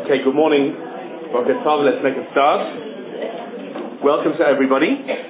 Okay, good morning. Okay, Tom, let's make a start. Welcome to everybody.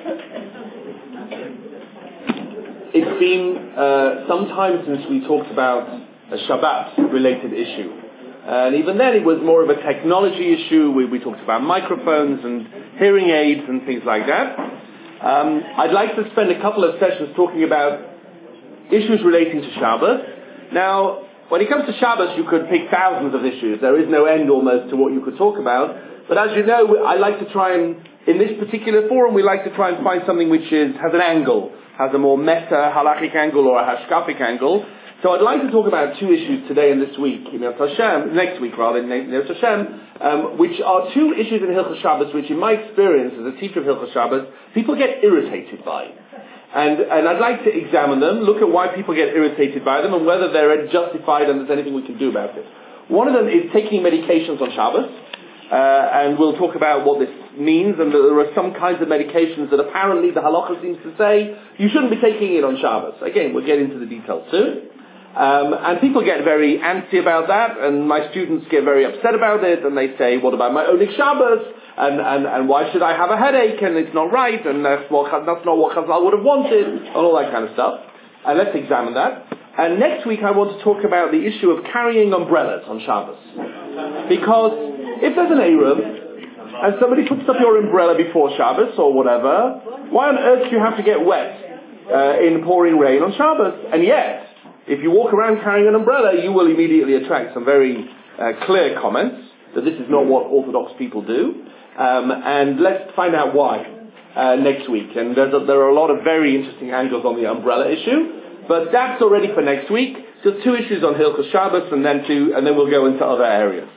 It's been some time since we talked about a Shabbat-related issue. And even then it was more of a technology issue. We talked about microphones and hearing aids and things like that. I'd like to spend a couple of sessions talking about issues relating to Shabbos. Now, when it comes to Shabbos, you could pick thousands of issues. There is no end almost to what you could talk about. But as you know, I like to try and, in this particular forum, we like to try and find something which has an angle, has a more meta, halachic angle or a hashkafic angle. So I'd like to talk about two issues today and this week, next week rather, which are two issues in Hilchos Shabbos, which in my experience as a teacher of Hilchos Shabbos, people get irritated by. And I'd like to examine them, look at why people get irritated by them, and whether they're justified and there's anything we can do about it. One of them is taking medications on Shabbos, and we'll talk about what this means, and there are some kinds of medications that apparently the halacha seems to say you shouldn't be taking it on Shabbos. Again, we'll get into the details soon. And people get very antsy about that, and my students get very upset about it, and they say, what about my Onik Shabbos? And why should I have a headache, and it's not right, and that's not what Chazal would have wanted, and all that kind of stuff. And let's examine that. And next week I want to talk about the issue of carrying umbrellas on Shabbos. Because if there's an Eruv, and somebody puts up your umbrella before Shabbos, or whatever, why on earth do you have to get wet in pouring rain on Shabbos? And yet, if you walk around carrying an umbrella, you will immediately attract some very clear comments that this is not what Orthodox people do. And let's find out why next week. And there are a lot of very interesting angles on the umbrella issue, but that's already for next week. Just two issues on Hilchos Shabbos, and then we'll go into other areas.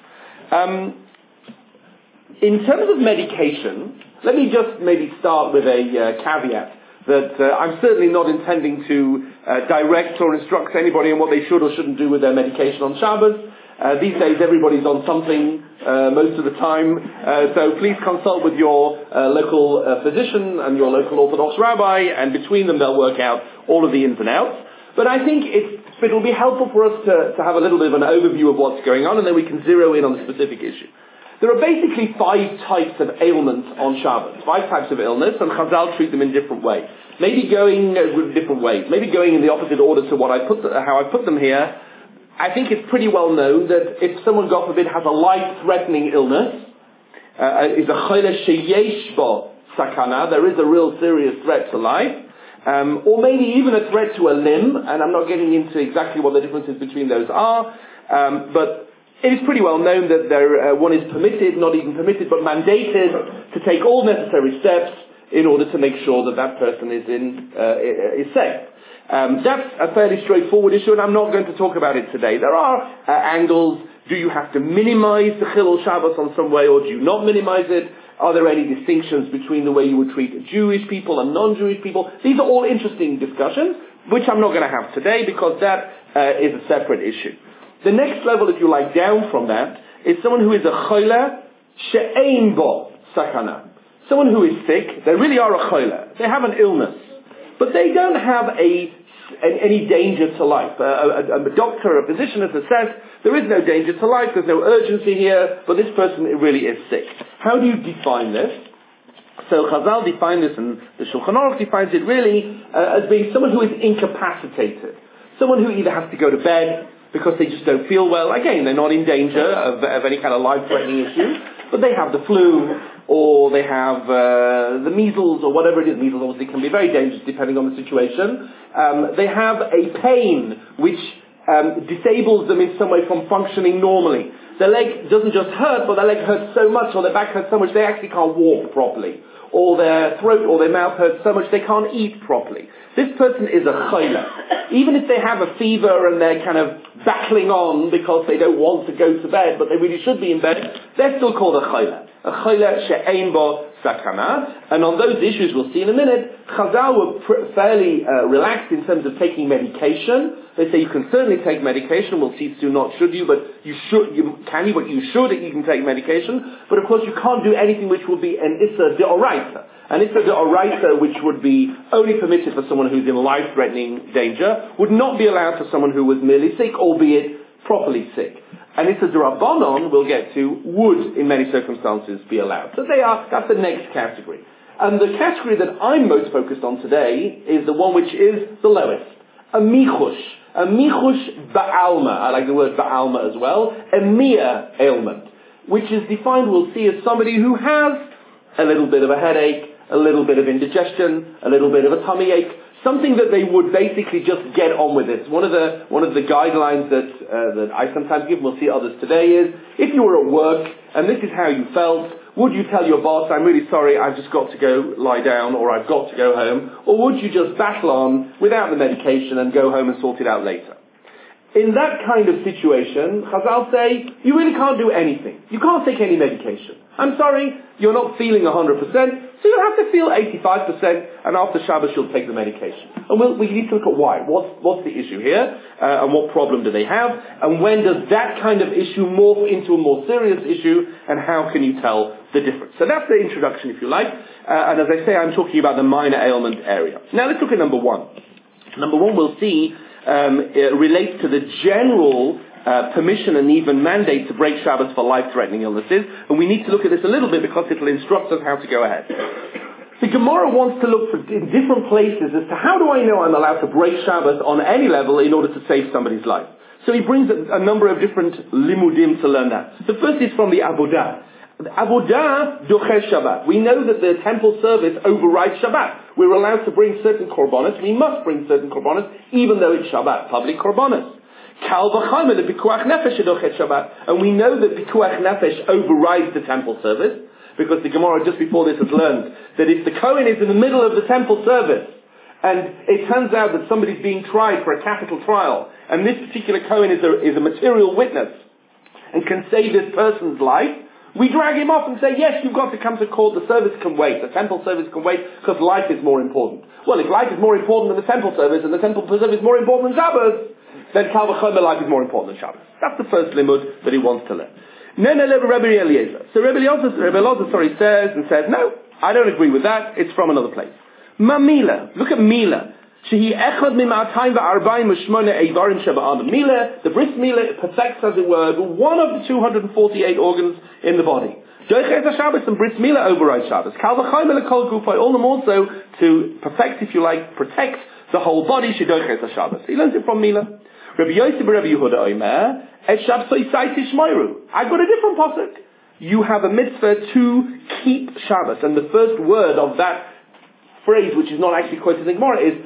In terms of medication, let me just maybe start with a caveat that I'm certainly not intending to direct or instruct anybody on what they should or shouldn't do with their medication on Shabbos. These days everybody's on something most of the time, so please consult with your local physician and your local Orthodox rabbi, and between them they'll work out all of the ins and outs. But I think it'll be helpful for us to have a little bit of an overview of what's going on, and then we can zero in on the specific issue. There are basically 5 types of ailments on Shabbos, 5 types of illness, and Chazal treat them in different ways. Maybe going different ways, maybe going in the opposite order to how I put them here. I think it's pretty well known that if someone, God forbid, has a life-threatening illness, is a chole sheyesh bo sakana, there is a real serious threat to life, or maybe even a threat to a limb, and I'm not getting into exactly what the differences between those are, but it is pretty well known that one is permitted, not even permitted, but mandated to take all necessary steps in order to make sure that person is safe. That's a fairly straightforward issue, and I'm not going to talk about it today. There are angles. Do you have to minimize the Chilul Shabbos on some way, or do you not minimize it? Are there any distinctions between the way you would treat Jewish people and non-Jewish people? These are all interesting discussions, which I'm not going to have today because that is a separate issue. The next level, if you like, down from that, is someone who is a chole she'ein bo sakana. Someone who is sick, they really are a chole. They have an illness, but they don't have any danger to life. A doctor, a physician has assessed there is no danger to life, there's no urgency here, but this person really is sick. How do you define this? So Chazal defines this, and the Shulchan Aruch defines it really as being someone who is incapacitated. Someone who either has to go to bed because they just don't feel well. Again, they're not in danger of any kind of life-threatening issue, but they have the flu, or they have the measles, or whatever it is. Measles obviously can be very dangerous depending on the situation. They have a pain which disables them in some way from functioning normally. Their leg doesn't just hurt, but their leg hurts so much, or their back hurts so much they actually can't walk properly. Or their throat or their mouth hurts so much they can't eat properly. This person is a chole. Even if they have a fever and they're kind of battling on because they don't want to go to bed, but they really should be in bed, they're still called a chole. A chole she'ein bo sakana. And on those issues we'll see in a minute, Chazal were fairly relaxed in terms of taking medication. They say you can certainly take medication. We'll see soon, not should you, but you should, you can take medication. But of course you can't do anything which would be an issa deoraita. An issa deoraita which would be only permitted for someone who's in life-threatening danger, would not be allowed for someone who was merely sick, albeit properly sick. And it's a D'Rabbanan, we'll get to, would in many circumstances be allowed. So that's the next category. And the category that I'm most focused on today is the one which is the lowest. A michush. A michush ba'alma. I like the word ba'alma as well. A mere ailment. Which is defined, we'll see, as somebody who has a little bit of a headache, a little bit of indigestion, a little bit of a tummy ache, something that they would basically just get on with it. One of the guidelines that I sometimes give, and we'll see others today, is if you were at work and this is how you felt, would you tell your boss, I'm really sorry, I've just got to go lie down, or I've got to go home, or would you just battle on without the medication and go home and sort it out later? In that kind of situation, Chazal say, you really can't do anything. You can't take any medication. I'm sorry, you're not feeling 100%, so you'll have to feel 85%, and after Shabbos you'll take the medication. And we need to look at why. What's the issue here? And what problem do they have? And when does that kind of issue morph into a more serious issue? And how can you tell the difference? So that's the introduction, if you like. And as I say, I'm talking about the minor ailment area. Now let's look at number one. Number one we'll see it relates to the general permission and even mandate to break Shabbos for life-threatening illnesses. And we need to look at this a little bit because it will instruct us how to go ahead. The Gemara wants to look in different places as to how do I know I'm allowed to break Shabbos on any level in order to save somebody's life. So he brings a number of different limudim to learn that. The first is from the Avodah. Avodah doches Shabbat. We know that the temple service overrides Shabbat. We're allowed to bring certain korbanos. We must bring certain korbanos, even though it's Shabbat, public korbanos. Kal v'chaymer the pikuach nefesh doches Shabbat. And we know that pikuach nefesh overrides the temple service, because the Gemara just before this has learned that if the Kohen is in the middle of the temple service, and it turns out that somebody's being tried for a capital trial, and this particular Kohen is a material witness, and can save this person's life, we drag him off and say, yes, you've got to come to court, the service can wait, the temple service can wait, because life is more important. Well, if life is more important than the temple service, and the temple service is more important than Shabbos, then Kal v'chomer life is more important than Shabbos. That's the first limud that he wants to learn. Rabbi Eliezer. So Rabbi Eliezer says, no, I don't agree with that, it's from another place. Mila, look at Mila. Mila, the bris Mila perfects, as it were, one of the 248 organs in the body. Shabbos and bris Mila override Shabbos. All the more so to perfect, if you like, protect the whole body. He learns it from Mila. Rabbi Yosef Rabbi Yehuda Omer, Et Shabbos Tishmairu. I've got a different pasuk. You have a mitzvah to keep Shabbos, and the first word of that phrase, which is not actually quoted in the Gemara, is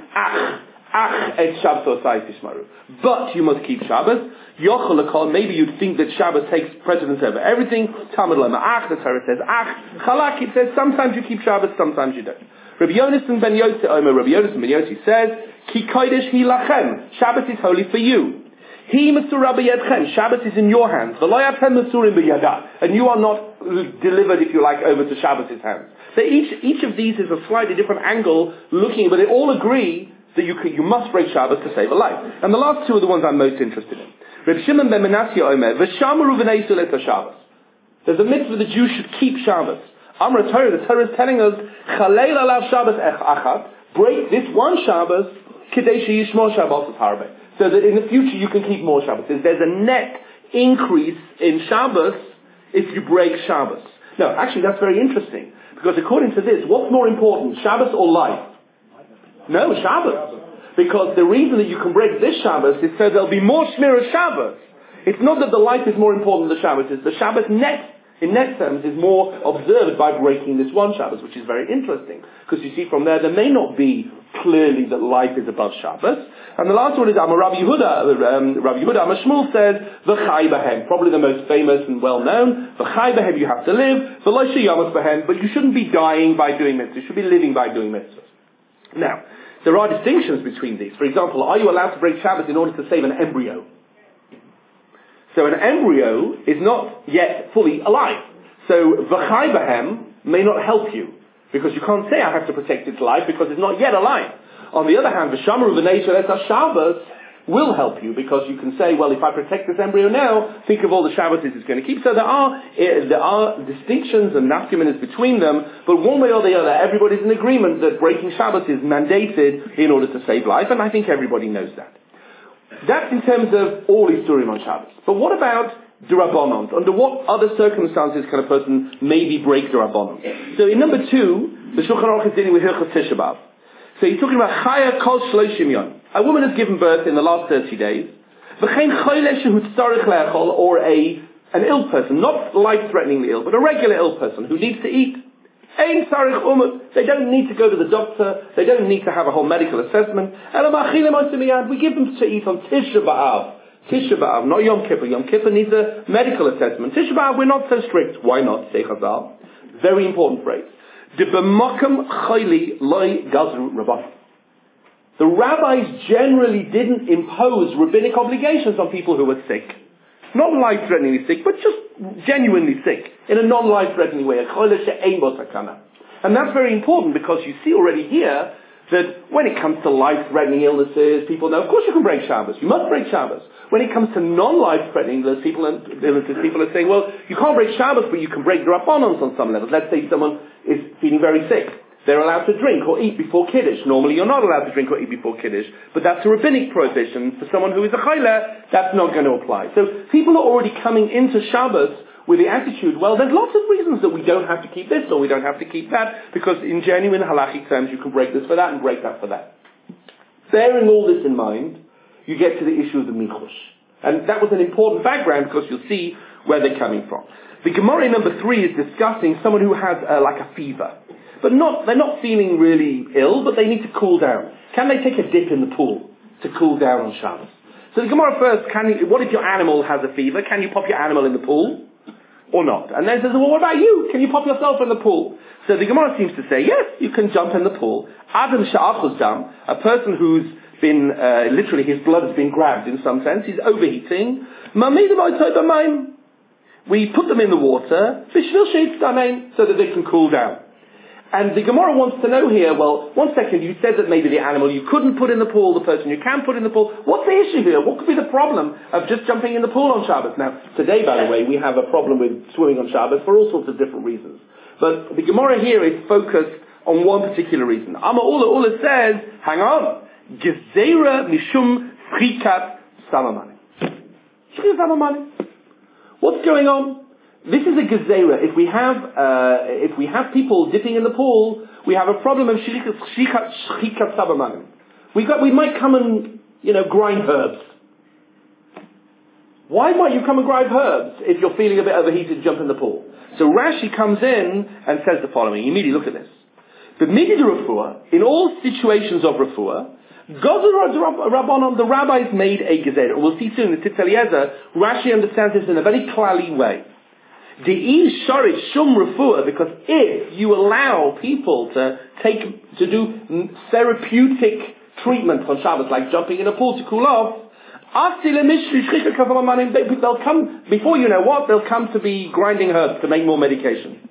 Ach et Shabbos Tishmairu. But you must keep Shabbos. Yochel lekol, maybe you'd think that Shabbos takes precedence over everything. Talmud lema Ach, the Torah says Ach. Chalak, it says sometimes you keep Shabbos, sometimes you don't. Rabbi Yonasan ben Yosef Omer, Rabbi Yonasan ben Yosef says, Ki kodesh hi lachem, Shabbos is holy for you. Hi mesura b'yadchem, Shabbos is in your hands. V'lo yatem mesurim b'yada, and you are not delivered, if you like, over to Shabbos' hands. So each of these is a slightly different angle looking, but they all agree that you must break Shabbos to save a life. And the last two are the ones I'm most interested in. Reb Shimon ben Menashe Omer, V'shamru v'neisu et Shabbos. There's a mitzvah that Jews should keep Shabbos. Amar Torah, the Torah is telling us, Chalel alav Shabbos echat, break this one Shabbos, Kidei sheyishmor Shabbos harbe, so that in the future you can keep more Shabbos. There's a net increase in Shabbos if you break Shabbos. No, actually that's very interesting, because according to this, what's more important, Shabbos or life? No, Shabbos. Because the reason that you can break this Shabbos is so there'll be more Shmira Shabbos. It's not that the life is more important than the Shabbos, it's the Shabbos in net terms, is more observed by breaking this one Shabbos, which is very interesting. Because you see from there may not be clearly that life is above Shabbos. And the last one is Rabbi Yehuda Amar Shmuel says, V'chai b'hem, probably the most famous and well-known. V'chai b'hem, you have to live. V'lo sheyamas b'hem, but you shouldn't be dying by doing mitzvahs. You should be living by doing mitzvahs. Now, there are distinctions between these. For example, are you allowed to break Shabbos in order to save an embryo? So an embryo is not yet fully alive. So v'chai b'hem may not help you, because you can't say I have to protect its life because it's not yet alive. On the other hand, v'shamru v'neisu et Shabbos will help you, because you can say, well, if I protect this embryo now, think of all the Shabbos it's going to keep. So there are distinctions and nafkaminas between them, but one way or the other, everybody's in agreement that breaking Shabbos is mandated in order to save life, and I think everybody knows that. That's in terms of all Isurim on Shabbos. But what about D'Rabbanan. Under what other circumstances can a person maybe break D'Rabbanan? So in number 2, the Shulchan Aruch is dealing with Hilchos Tisha B'Av. So he's talking about Chaya Kol Shloshim Yom. A woman has given birth in the last 30 days. V'chein Choyle Shehu Tzarich Le'achol, or an ill person, not life-threateningly ill, but a regular ill person who needs to eat. Ein Tzarich Umut. They don't need to go to the doctor. They don't need to have a whole medical assessment. We give them to eat on Tisha B'Av. Tisha B'Av, not Yom Kippur. Yom Kippur needs a medical assessment. Tisha B'Av, we're not so strict. Why not? Say Chazal. Very important phrase. The rabbis generally didn't impose rabbinic obligations on people who were sick. Not life-threateningly sick, but just genuinely sick. In a non-life-threatening way. And that's very important because you see already here that when it comes to life-threatening illnesses, people know, of course you can break Shabbos. You must break Shabbos. When it comes to non-life-threatening illnesses, people are saying, well, you can't break Shabbos, but you can break D'Rabbanans on some levels. Let's say someone is feeling very sick. They're allowed to drink or eat before Kiddush. Normally you're not allowed to drink or eat before Kiddush, but that's a rabbinic prohibition. For someone who is a chayla, that's not going to apply. So people are already coming into Shabbos with the attitude, well, there's lots of reasons that we don't have to keep this or we don't have to keep that, because in genuine halachic terms you can break this for that and break that for that. Bearing all this in mind, you get to the issue of the michush. And that was an important background because you'll see where they're coming from. The Gemara number 3 is discussing someone who has like a fever. But they're not feeling really ill, but they need to cool down. Can they take a dip in the pool to cool down on Shabbos? So the Gemara first, what if your animal has a fever? Can you pop your animal in the pool? Or not? And then it says, well, what about you? Can you pop yourself in the pool? So the Gemara seems to say, yes, you can jump in the pool. Adam sha'achuz dam, a person who's been, literally his blood has been grabbed in some sense, he's overheating. We put them in the water, so that they can cool down. And the Gemara wants to know here, well, one second, you said that maybe the animal you couldn't put in the pool, the person you can put in the pool. What's the issue here? What could be the problem of just jumping in the pool on Shabbos? Now, today, by the way, we have a problem with swimming on Shabbos for all sorts of different reasons. But the Gemara here is focused on one particular reason. Amma Ula says, hang on, Gezerah mishum chikat samamani. What's going on? This is a gezerah. If we have people dipping in the pool, we have a problem of shikat sabamanim. We might come and, grind herbs. Why might you come and grind herbs if you're feeling a bit overheated and jump in the pool? So Rashi comes in and says the following. Immediately look at this. The midid refuah, in all situations of refuah, Rabbanon, the rabbis made a gezerah. We'll see soon in the Tzitz Eliezer, Rashi understands this in a very klali way. De'i sharit shum refuah, because if you allow people to do therapeutic treatment on Shabbos, like jumping in a pool to cool off, they'll come, before you know what, they'll come to be grinding herbs to make more medication.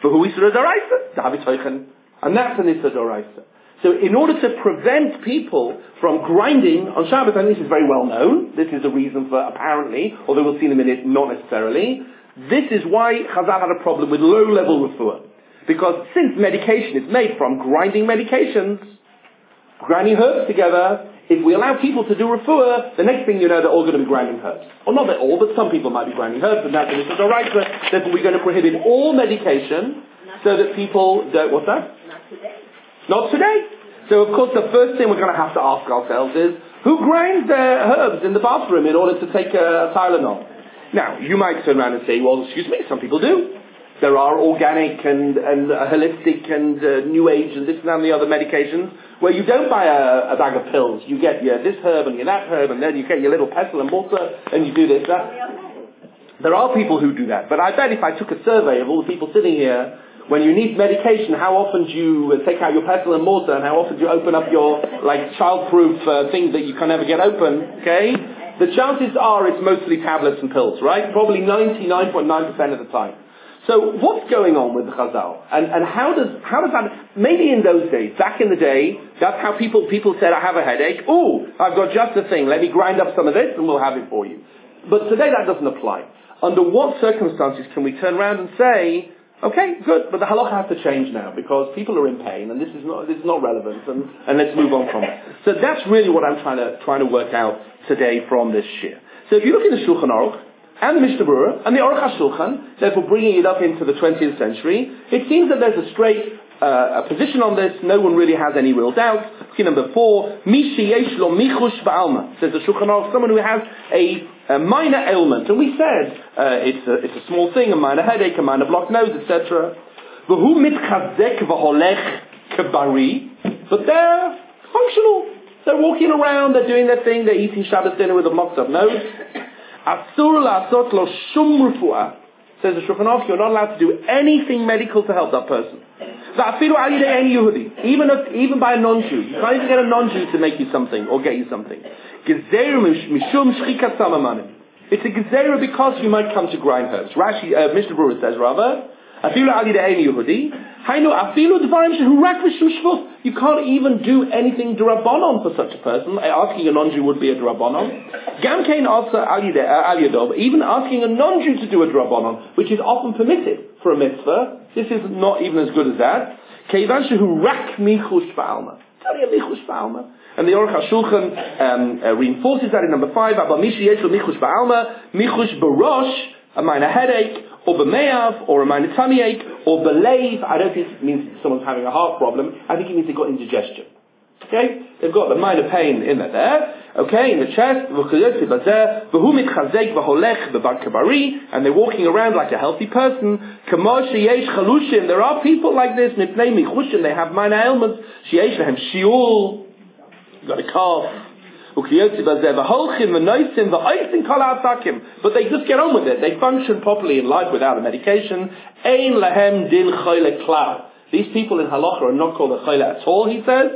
And that's an Issa Doraisa. So in order to prevent people from grinding on Shabbos, and this is very well known, this is the reason for apparently, although we'll see in a minute, not necessarily, this is why Chazal had a problem with low-level refuah. Because since medication is made from grinding medications, grinding herbs together, if we allow people to do refuah, the next thing you know, they're all going to be grinding herbs. Or not all, but some people might be grinding herbs, and that's an issue. Right, therefore we're going to prohibit all medication so that people don't, what's that? Not today. Not today. So of course the first thing we're going to have to ask ourselves is, who grinds their herbs in the bathroom in order to take a Tylenol? Now, you might turn around and say, well, excuse me, some people do. There are organic and holistic and new age and this and that and the other medications where you don't buy a bag of pills. You get this herb and that herb, and then you get your little pestle and mortar and you do this, that. There are people who do that. But I bet if I took a survey of all the people sitting here, when you need medication, how often do you take out your pestle and mortar, and how often do you open up your child-proof things that you can never get open? Okay, the chances are it's mostly tablets and pills, right? Probably 99.9% of the time. So what's going on with the Chazal, and how does that? Maybe in those days, back in the day, that's how people said, I have a headache. Oh, I've got just the thing. Let me grind up some of this, and we'll have it for you. But today that doesn't apply. Under what circumstances can we turn around and say, okay, good, but the halacha has to change now because people are in pain and this is not relevant and let's move on from it. So that's really what I'm trying to work out today from this shir. So if you look in the Shulchan Aruch, and the Mishnah Berurah and the Aruch HaShulchan, therefore bringing it up into the 20th century, it seems that there's a straight a position on this. No one really has any real doubt. Key number 4, Mishi Yesh Lo Michush Ba'alma, says the Shulchan Aruch, someone who has a minor ailment, and we said it's a small thing, a minor headache, a minor blocked nose, etc. V'hu mitchazek v'holech kebari, but they're functional. They're walking around, they're doing their thing, they're eating Shabbos dinner with a blocked up nose. Asur la'asot lo shum refuah, says the Shulchan Aruch, you're not allowed to do anything medical to help that person. Even by a non-Jew. You can't even get a non-Jew to make you something or get you something. It's a gezerah because you might come to grind herbs. Mishnah Berurah says rather, you can't even do anything drabanon for such a person. Asking a non-Jew would be a drabanon. Even asking a non-Jew to do a drabanon, which is often permitted for a mitzvah, this is not even as good as that. And the Aruch HaShulchan reinforces that in number 5. A minor headache, or b'me'av, or a minor tummy ache, or b'leiv. I don't think it means someone's having a heart problem. I think it means they've got indigestion. Okay? They've got the minor pain in there. Okay, in the chest. And they're walking around like a healthy person. There are people like this. They have minor ailments. You've got a cough. But they just get on with it. They function properly in life without a medication. These people in halacha are not called a chayla at all, he says.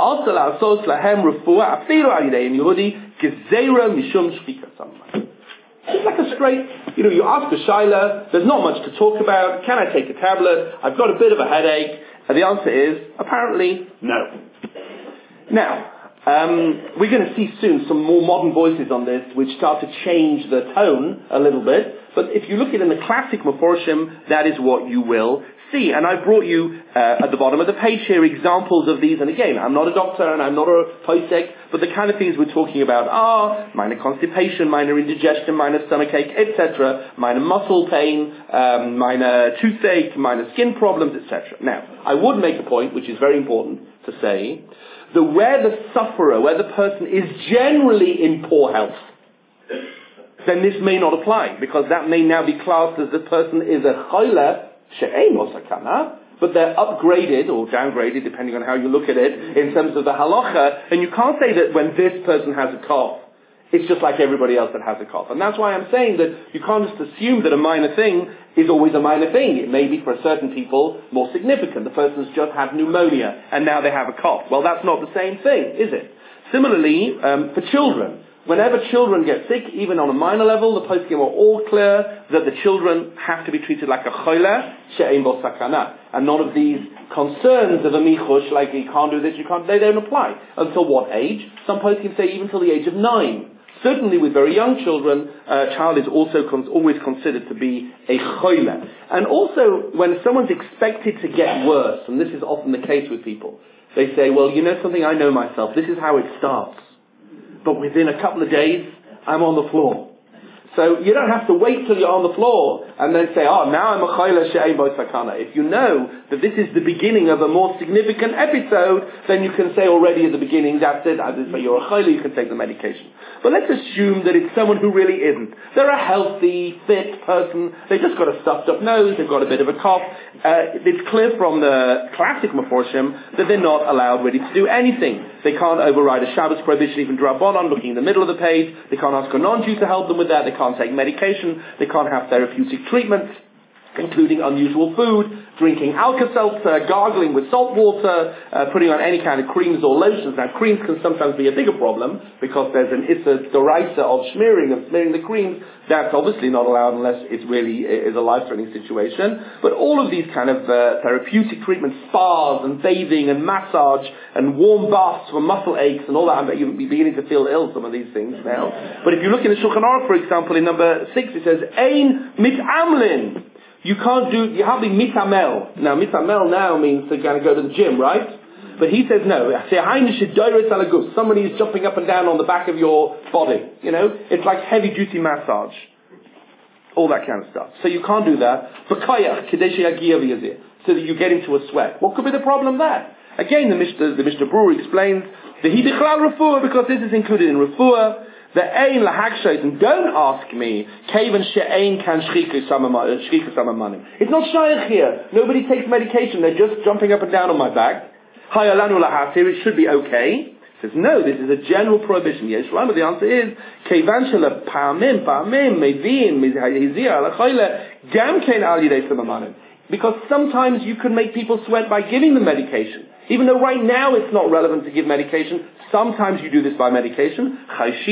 It's like a straight, you ask a shayla, there's not much to talk about. Can I take a tablet? I've got a bit of a headache. And the answer is, apparently, no. Now, we're going to see soon some more modern voices on this which start to change the tone a little bit. But if you look at it in the classic Meforshim, that is what you will see. And I brought you at the bottom of the page here examples of these. And again, I'm not a doctor and I'm not a posek, but the kind of things we're talking about are minor constipation, minor indigestion, minor stomachache, etc., minor muscle pain, minor toothache, minor skin problems, etc. Now, I would make a point, which is very important to say, that where the sufferer, where the person is generally in poor health, then this may not apply, because that may now be classed as the person is a chayla she'ein lo sakana, but they're upgraded or downgraded, depending on how you look at it, in terms of the halacha, and you can't say that when this person has a cough, it's just like everybody else that has a cough. And that's why I'm saying that you can't just assume that a minor thing is always a minor thing. It may be for certain people more significant. The person's just had pneumonia and now they have a cough. Well, that's not the same thing, is it? Similarly, for children, whenever children get sick, even on a minor level, the poskim are all clear that the children have to be treated like a chola she'ein bo sakana. And none of these concerns of a michush, like you can't do this, you can't, they don't apply. Until what age? Some poskim say even till the age of 9. Certainly with very young children, a child is also always considered to be a chola. And also, when someone's expected to get worse, and this is often the case with people, they say, well, you know something, I know myself, this is how it starts. But within a couple of days, I'm on the floor. So you don't have to wait till you're on the floor and then say, oh, now I'm a chayla she'ein bo sakana. If you know that this is the beginning of a more significant episode, then you can say already at the beginning, that's it, you're a chayla, you can take the medication. But let's assume that it's someone who really isn't. They're a healthy, fit person. They've just got a stuffed up nose. They've got a bit of a cough. It's clear from the classic Meforshim that they're not allowed really to do anything. They can't override a Shabbos prohibition, even drabanan, looking in the middle of the page. They can't ask a non-Jew to help them with that. They can't take medication. They can't have therapeutic treatments, including unusual food, drinking Alka-Seltzer, gargling with salt water, putting on any kind of creams or lotions. Now, creams can sometimes be a bigger problem because there's an issa doraisa of smearing the creams. That's obviously not allowed unless it really is a life-threatening situation. But all of these kind of therapeutic treatments, spas and bathing and massage and warm baths for muscle aches and all that, you're beginning to feel ill, some of these things now. But if you look in the Shulchan Aruch, for example, in number 6, it says, Ein mit'amlin. You have the mitamel. Now, mitamel now means to kind of go to the gym, right? But he says no. Somebody is jumping up and down on the back of your body. It's like heavy duty massage. all that kind of stuff. So you can't do that. So that you get into a sweat. What could be the problem there? Again, the Mishnah Brewer explains the hibichlal refuah, because this is included in refuah. The ein lahakshayt, and don't ask me, kaven she'ein kan shchikas samamanim. It's not shaykh here. Nobody takes medication. They're just jumping up and down on my back. Hayalanu lahatir. It should be okay. Says, no, this is a general prohibition. Yes, but the answer is, because sometimes you can make people sweat by giving them medication. Even though right now it's not relevant to give medication, sometimes you do this by medication.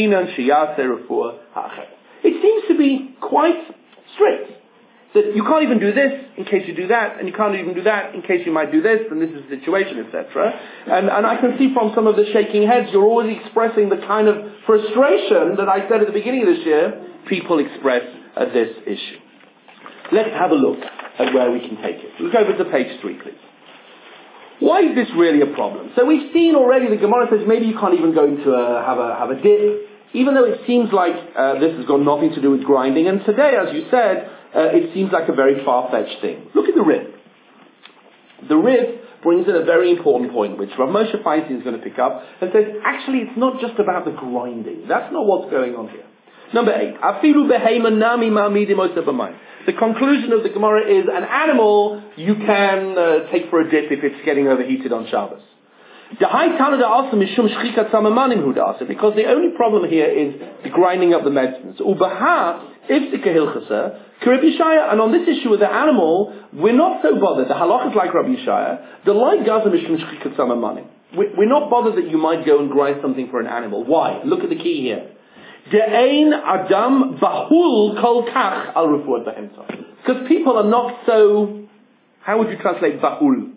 It seems to be quite strict. That you can't even do this in case you do that, and you can't even do that in case you might do this, and this is the situation, etc. And I can see from some of the shaking heads, you're always expressing the kind of frustration that I said at the beginning of this year, people express at this issue. Let's have a look at where we can take it. Look over to page 3, please. Why is this really a problem? So we've seen already, the Gemara says maybe you can't even go into have a dip, even though it seems like this has got nothing to do with grinding. And today, as you said, it seems like a very far-fetched thing. Look at the Rif. The Rif brings in a very important point, which Rav Moshe Feinstein is going to pick up, and says, actually, it's not just about the grinding. That's not what's going on here. Number 8. Afilu behema nami ma'amidim oseh b'mayim. The conclusion of the Gemara is an animal you can take for a dip if it's getting overheated on Shabbos. Because the only problem here is the grinding up the medicines. And on this issue with the animal, we're not so bothered. The halach is like Rabbi Yishaya. We're not bothered that you might go and grind something for an animal. Why? Look at the key here. Because people are not so, how would you translate bahul?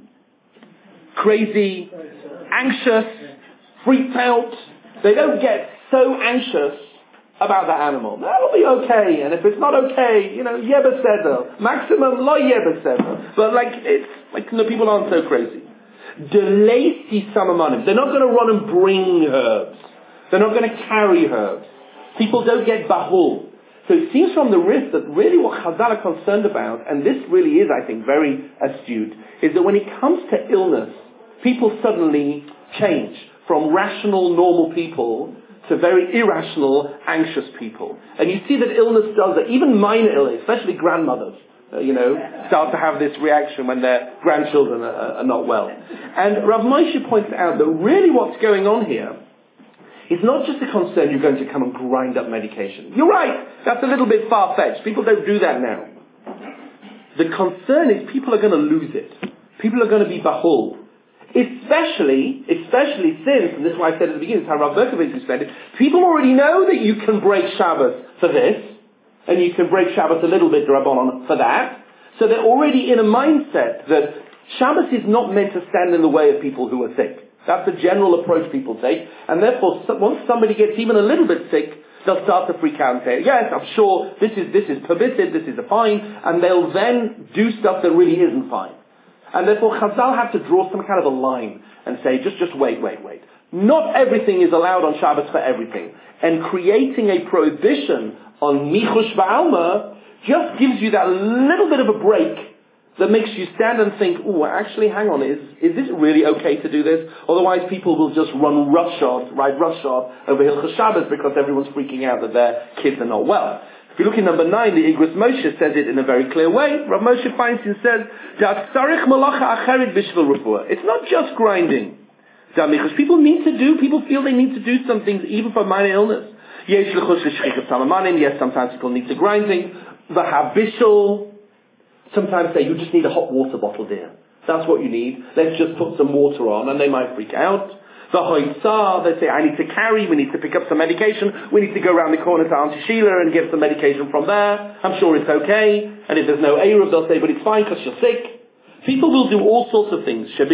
Crazy, anxious, freaked out. They don't get so anxious about the animal. That'll be okay, and if it's not okay, yebeseder. Maximum lo yebeseder. But people aren't so crazy. Delasi samamanim. They're not going to run and bring herbs. They're not going to carry herbs. People don't get bahul. So it seems from the Rif that really what Chazal are concerned about, and this really is, I think, very astute, is that when it comes to illness, people suddenly change from rational, normal people to very irrational, anxious people. And you see that illness does that. Even minor illness, especially grandmothers, start to have this reaction when their grandchildren are not well. And Rav Moshe points out that really what's going on here is not just a concern you're going to come and grind up medication. You're right, that's a little bit far-fetched. People don't do that now. The concern is people are going to lose it. People are going to be bahul. Especially since, and this is why I said at the beginning, it's how Rav Berkovitz explained it, people already know that you can break Shabbos for this, and you can break Shabbos a little bit, Rabbanon, for that. So they're already in a mindset that Shabbos is not meant to stand in the way of people who are sick. That's the general approach people take, and therefore, once somebody gets even a little bit sick, they'll start to freak out and say, yes, I'm sure this is permitted, this is a fine, and they'll then do stuff that really isn't fine. And therefore, Chazal have to draw some kind of a line and say, just wait. Not everything is allowed on Shabbos for everything. And creating a prohibition on Michush Ba'alma just gives you that little bit of a break that makes you stand and think, actually, hang on, is this really okay to do this? Otherwise, people will just ride roughshod over Hilchos Shabbos because everyone's freaking out that their kids are not well. If you look in number 9, the Igros Moshe says it in a very clear way. Rav Moshe Feinstein says, it's not just grinding. People feel they need to do some things even for minor illness. Yes, sometimes people need to grinding. The habishal. Sometimes say, you just need a hot water bottle, dear. That's what you need. Let's just put some water on, and they might freak out. The hoitzah, they say, I need to carry, we need to pick up some medication, we need to go around the corner to Auntie Sheila and get some medication from there. I'm sure it's okay. And if there's no Eruv, they'll say, but it's fine because you're sick. People will do all sorts of things. That's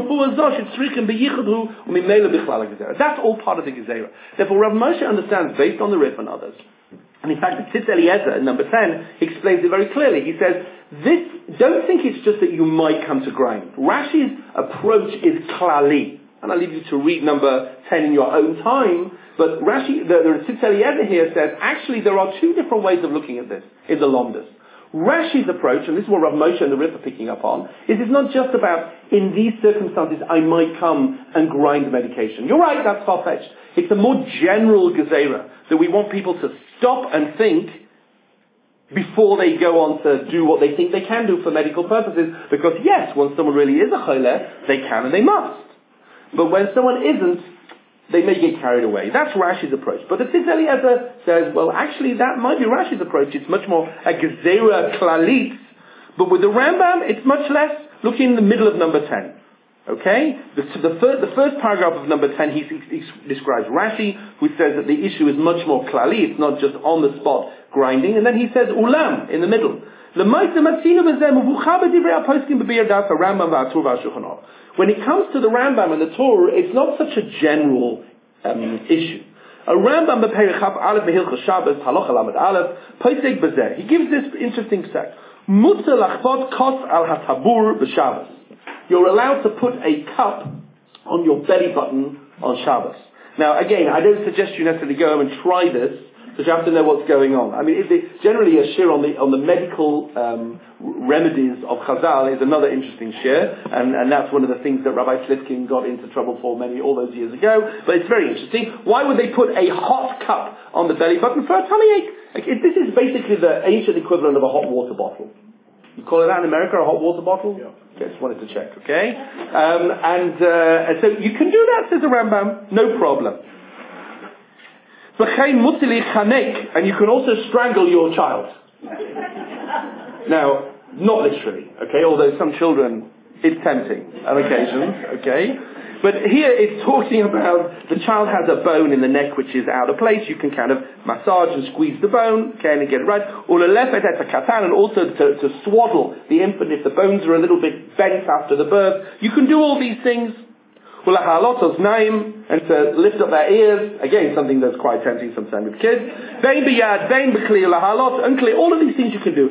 all part of the Gezerah. Therefore, Rav Moshe understands, based on the Rif and others, and in fact, the Tzitz Eliezer in number 10 explains it very clearly. He says, don't think it's just that you might come to grind. Rashi's approach is klali. And I'll leave you to read number 10 in your own time. But Rashi, the Tzitz Eliezer here says, actually there are two different ways of looking at this in the Lomdas. Rashi's approach, and this is what Rav Moshe and the Rif are picking up on, is it's not just about, in these circumstances, I might come and grind medication. You're right, that's far-fetched. It's a more general gezerah, that we want people to stop and think before they go on to do what they think they can do for medical purposes, because yes, when someone really is a choleh, they can and they must. But when someone isn't, they may get carried away. That's Rashi's approach. But the Tzitz Eliezer says, well, actually, that might be Rashi's approach. It's much more a gezerah klalit. But with the Rambam, it's much less. Look in the middle of number 10. Okay? The first paragraph of number 10, he describes Rashi, who says that the issue is much more klali, it's not just on the spot grinding. And then he says ulam in the middle. When it comes to the Rambam and the Torah, it's not such a general issue. A Rambam b'Perichav Aleph Mehilchos Shabbos Halacha Lamed Aleph Posek B'zeh. He gives this interesting sect. Mutzah lachvot kos al hatabur b'Shabbos. You're allowed to put a cup on your belly button on Shabbos. Now, again, I don't suggest you necessarily go home and try this, because you have to know what's going on. I mean, generally a shir on the medical remedies of Chazal is another interesting shir, and that's one of the things that Rabbi Slivkin got into trouble for all those years ago. But it's very interesting. Why would they put a hot cup on the belly button for a tummy ache? This is basically the ancient equivalent of a hot water bottle. You call it that in America, a hot water bottle? Yeah. Okay, just wanted to check, okay? And so you can do that, says the Rambam, no problem. And you can also strangle your child. Now, not literally, okay? Although some children, it's tempting on occasions, okay? But here it's talking about the child has a bone in the neck which is out of place. You can kind of massage and squeeze the bone, okay, and get it right. And also to swaddle the infant if the bones are a little bit bent after the birth. You can do all these things. And to lift up their ears, again, something that's quite tempting sometimes with kids. All of these things you can do.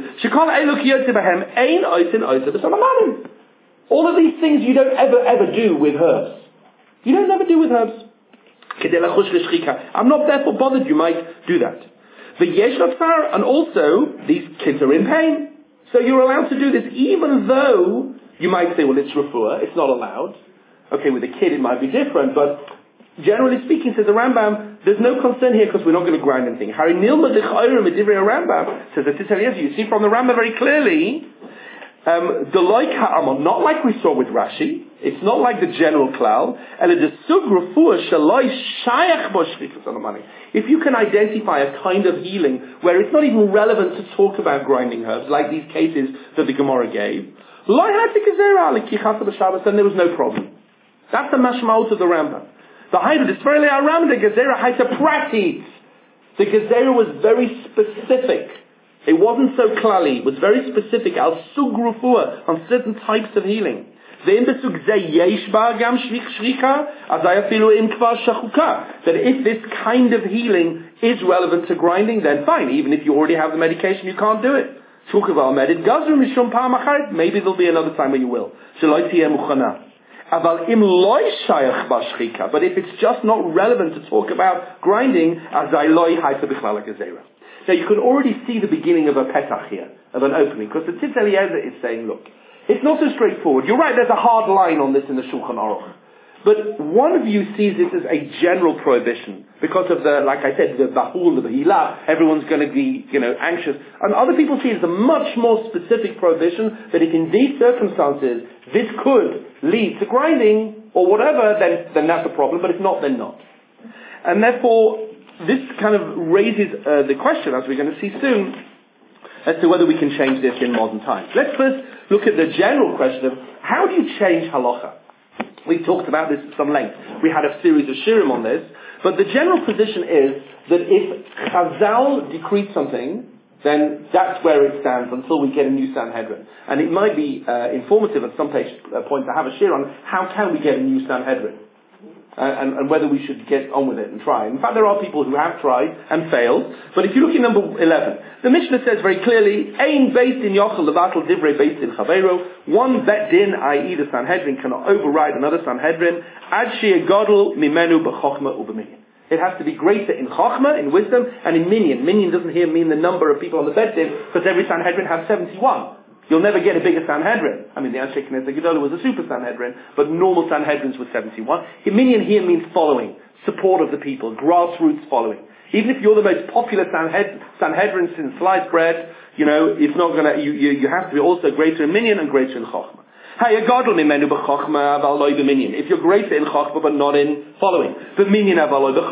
All of these things you don't ever do with herbs. You don't ever do with herbs. I'm not therefore bothered, you might do that. And also, these kids are in pain. So you're allowed to do this even though you might say, well, it's refuah, it's not allowed. Okay, with a kid it might be different, but generally speaking, says the Rambam, there's no concern here because we're not going to grind anything. Says the Tzitz Eliezer, you see from the Rambam very clearly, not like we saw with Rashi, it's not like the general klal, if you can identify a kind of healing where it's not even relevant to talk about grinding herbs, like these cases that the Gemara gave, then there was no problem. That's the mashmaut of the Rambam. The Haida, the Sferele Aram, the Gezerah Haita Pratit. The Gezerah was very specific. It wasn't so klali. It was very specific. Al sug rufua, on certain types of healing. That if this kind of healing is relevant to grinding, then fine. Even if you already have the medication, you can't do it. Maybe there'll be another time where you will. But if it's just not relevant to talk about grinding, now you can already see the beginning of a petach here, of an opening, because the Tzitz Eliezer is saying, look, it's not so straightforward. You're right, there's a hard line on this in the Shulchan Aruch. But one of you sees this as a general prohibition because of the, like I said, the bahul, the bahila, everyone's going to be, anxious. And other people see it as a much more specific prohibition that if in these circumstances this could lead to grinding or whatever, then that's a problem. But if not, then not. And therefore, this kind of raises the question, as we're going to see soon, as to whether we can change this in modern times. Let's first look at the general question of how do you change halacha? We talked about this at some length. We had a series of shirim on this. But the general position is that if Chazal decrees something, then that's where it stands until we get a new Sanhedrin. And it might be informative at some point to have a shir on how can we get a new Sanhedrin. And whether we should get on with it and try. In fact, there are people who have tried and failed. But if you look at number 11, the Mishnah says very clearly, Ein based in Yochel Levatel Divrei based in Chavero. One bet din, i.e. the Sanhedrin, cannot override another Sanhedrin. Ad she'egodel mimenu b'chochma u'b'minyan. It has to be greater in Chochmah, in wisdom, and in Minyan. Minyan doesn't here mean the number of people on the Beit Din, because every Sanhedrin has 71. You'll never get a bigger Sanhedrin. I mean, the Anshe Knesset Gedolah was a super Sanhedrin, but normal Sanhedrins were 71. Minyan here means following, support of the people, grassroots following. Even if you're the most popular Sanhedrin since sliced bread, it's not gonna, you have to be also greater in Minyan and greater in Chochmah. If you're greater in Chochmah but not in following, or the Minyan,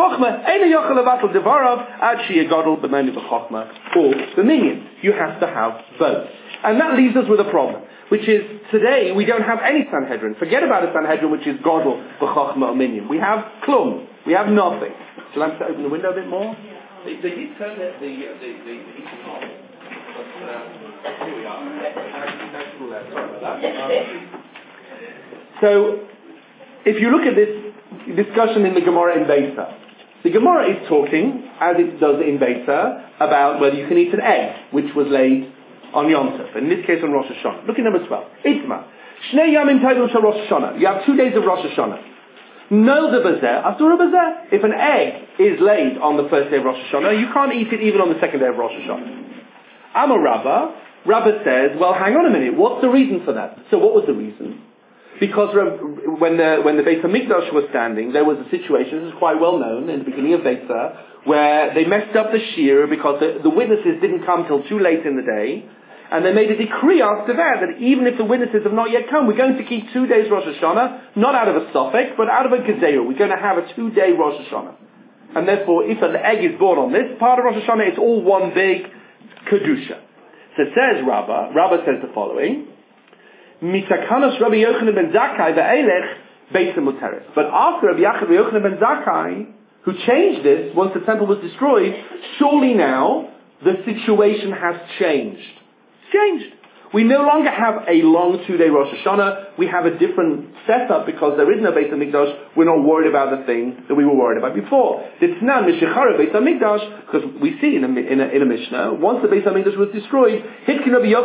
you have to have both. And that leaves us with a problem, which is today we don't have any Sanhedrin. Forget about a Sanhedrin which is Gadol, B'Chochmah, or Minyan. We have Klum. We have nothing. Shall I have to open the window a bit more? They did turn the heating on. Here we are. Sorry about that. So, if you look at this discussion in the Gemara in Beitza, the Gemara is talking, as it does in Beitza, about whether you can eat an egg, which was laid on Yom Tov, in this case on Rosh Hashanah. Look at number 12. Itma. Shnei Yamim Tayvul Shel Rosh Hashanah. You have 2 days of Rosh Hashanah. No the bazeh, asura bazeh. If an egg is laid on the first day of Rosh Hashanah, you can't eat it even on the second day of Rosh Hashanah. Amar Rabbah says, well, hang on a minute, what's the reason for that? So what was the reason? Because when the Beit HaMikdash was standing, there was a situation, this is quite well known, in the beginning of Beitza, where they messed up the shear because the witnesses didn't come till too late in the day, and they made a decree after that even if the witnesses have not yet come, we're going to keep 2 days Rosh Hashanah, not out of a suffix, but out of a gezerah. We're going to have a 2-day Rosh Hashanah. And therefore, if an egg is born on this part of Rosh Hashanah, it's all one big Kedusha. So says Rabbah says the following, Mitakanos Rabbi Yochanan ben Zakkai ve'elech Beis Muteres. But after Rabbi Yochanan ben Zakkai, who changed this once the temple was destroyed, surely now the situation has changed. It's changed. We no longer have a long 2-day Rosh Hashanah. We have a different setup because there is no Beit HaMikdash. We're not worried about the thing that we were worried about before. Because we see in a Mishnah, once the Beit HaMikdash was destroyed, they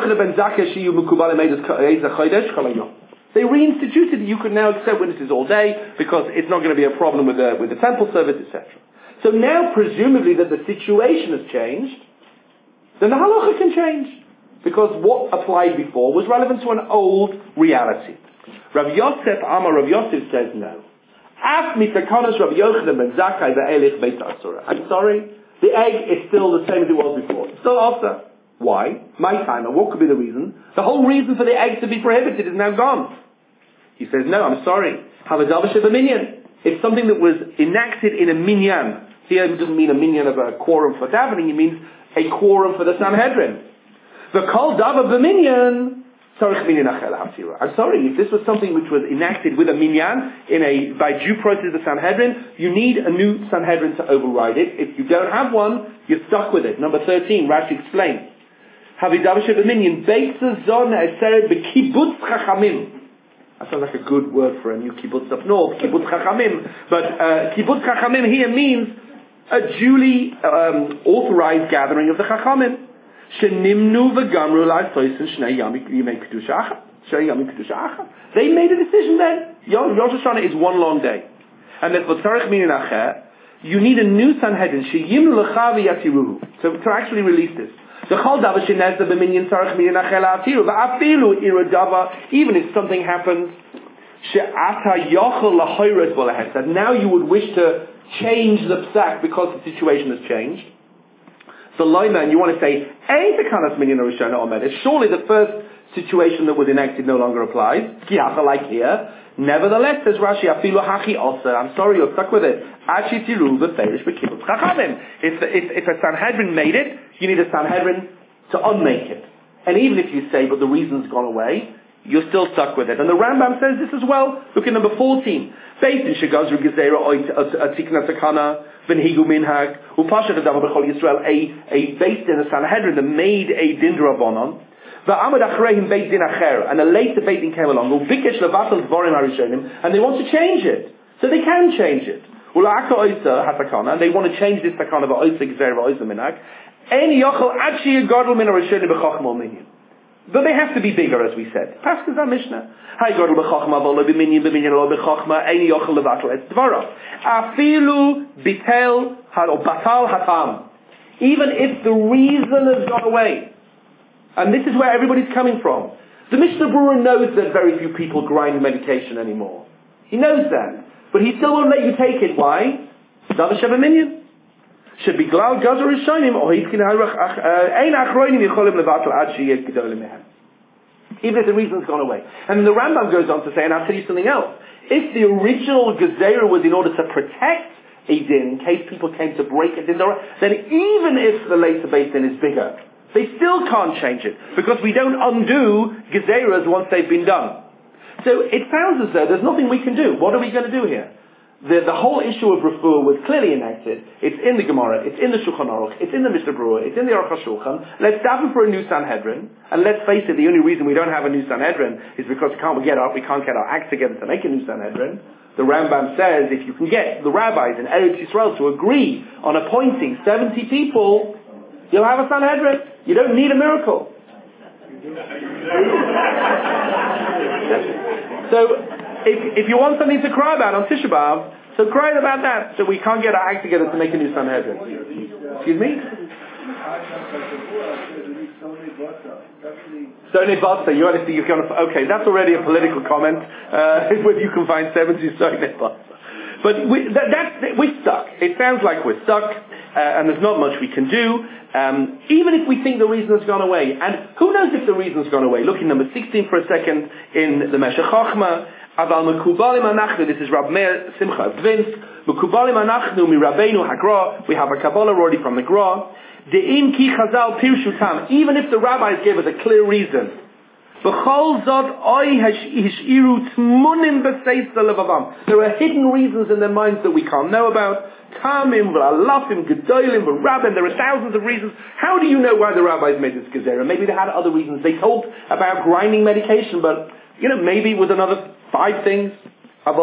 reinstituted that you could now accept witnesses all day because it's not going to be a problem with the temple service, etc. So now, presumably that the situation has changed, then the halacha can change. Because what applied before was relevant to an old reality. Rav Yosef says no. I'm sorry, the egg is still the same as it was before. It's still after. Why? My time. And what could be the reason? The whole reason for the egg to be prohibited is now gone. He says, no, I'm sorry. It's something that was enacted in a minyan. Here it doesn't mean a minyan of a quorum for davening, it means a quorum for the Sanhedrin. The kol dava b'minyan tzarich minyan achel hafsira. I'm sorry, if this was something which was enacted with a minyan by due process of the Sanhedrin, you need a new Sanhedrin to override it. If you don't have one, you're stuck with it. Number 13, Rashi explains. Havidavashe b'minyan beitza zon eseret b'kibbutz chachamim. That sounds like a good word for a new kibbutz up north, kibbutz chachamim. But kibbutz chachamim here means a duly authorized gathering of the chachamim. They made a decision then. Rosh Hashanah is one long day. And therefore, you need a new Sanhedrin. So to actually release this. Even if something happens, that now you would wish to change the psak because the situation has changed. So Loiman, you want to say, surely the first situation that was enacted no longer applies. Like here. Nevertheless, says Rashi, I'm sorry, you're stuck with it. If a Sanhedrin made it, you need a Sanhedrin to unmake it. And even if you say, but the reason's gone away, you're still stuck with it. And the Rambam says this as well. Look at number 14. Based in Shagazru Gezerah Tikna Takana Venhigu Minhag Upasha Dava B'Chol Yisrael, a based in a Sanhedrin that made a Din Drabanan. V'amad Achrehim Beit Din Acher, and a later Beit Din came along. U'bikesh Levatel Dvorim Harishonim, and they want to change it, so they can change it. Ula'aka Oisa Hatakana, and they want to change this Takana of Oisa Gezerah Oisa Minhag. Ein Yochel Achi Ygadol Min Harishonim B'Chachma Minyan. But they have to be bigger, as we said. Paskas our Mishnah. Hay gadol b'chachma v'lo b'minyan lo b'chachma ein yochel levatel es dvarav. Afilu bitel or batal hatam. Even if the reason has gone away. And this is where everybody's coming from. The Mishnah Berurah knows that very few people grind medication anymore. He knows that. But he still won't let you take it. Why? Dava sheva minyan. Should be glad gazer rishonim or hitkin ein achroinim yicholim levatel ad sheyeh gedolim mehem. Even if the reason's gone away. And then the Rambam goes on to say, and I'll tell you something else. If the original gezerah was in order to protect a din, in case people came to break a din, then even if the later Beit Din is bigger, they still can't change it because we don't undo gezerahs once they've been done. So it sounds as though there's nothing we can do. What are we going to do here? The whole issue of refuah was clearly enacted. It's in the Gemara, it's in the Shulchan Aruch, it's in the Mishnah Berurah, it's in the Aruch HaShulchan. Let's daven for a new Sanhedrin, and let's face it, the only reason we don't have a new Sanhedrin is because we can't get our act together to make a new Sanhedrin. The Rambam says if you can get the rabbis in Eretz Yisrael to agree on appointing 70 people, you'll have a Sanhedrin. You don't need a miracle. So, if you want something to cry about on Tisha B'Av, so cry about that. So we can't get our act together to make a new Sanhedrin. Excuse me? Sonei Bata. Okay, that's already a political comment. Whether you can find 70 Sonei Bata. But we're stuck. It sounds like we're stuck, and there's not much we can do. Even if we think the reason has gone away. And who knows if the reason's gone away? Look in number 16 for a second in the Meshech Chochmah. Aval mekubalim anachnu, this is Rab Meir Simcha of Dvinsk. Mekubalim anachnu mi Rabbeinu Hagra. We have a Kabbalah already from the Gra. De'im ki chazal pirshu tam. Even if the rabbis gave us a clear reason. B'chol zot oy hishiru tmunim b'seitza levavam. There are hidden reasons in their minds that we can't know about. Tamim, v'alafim, gedolim, v'rabbim. There are thousands of reasons. How do you know why the rabbis made this gezerah? Maybe they had other reasons. They told about grinding medication, but maybe it was another 5 things. And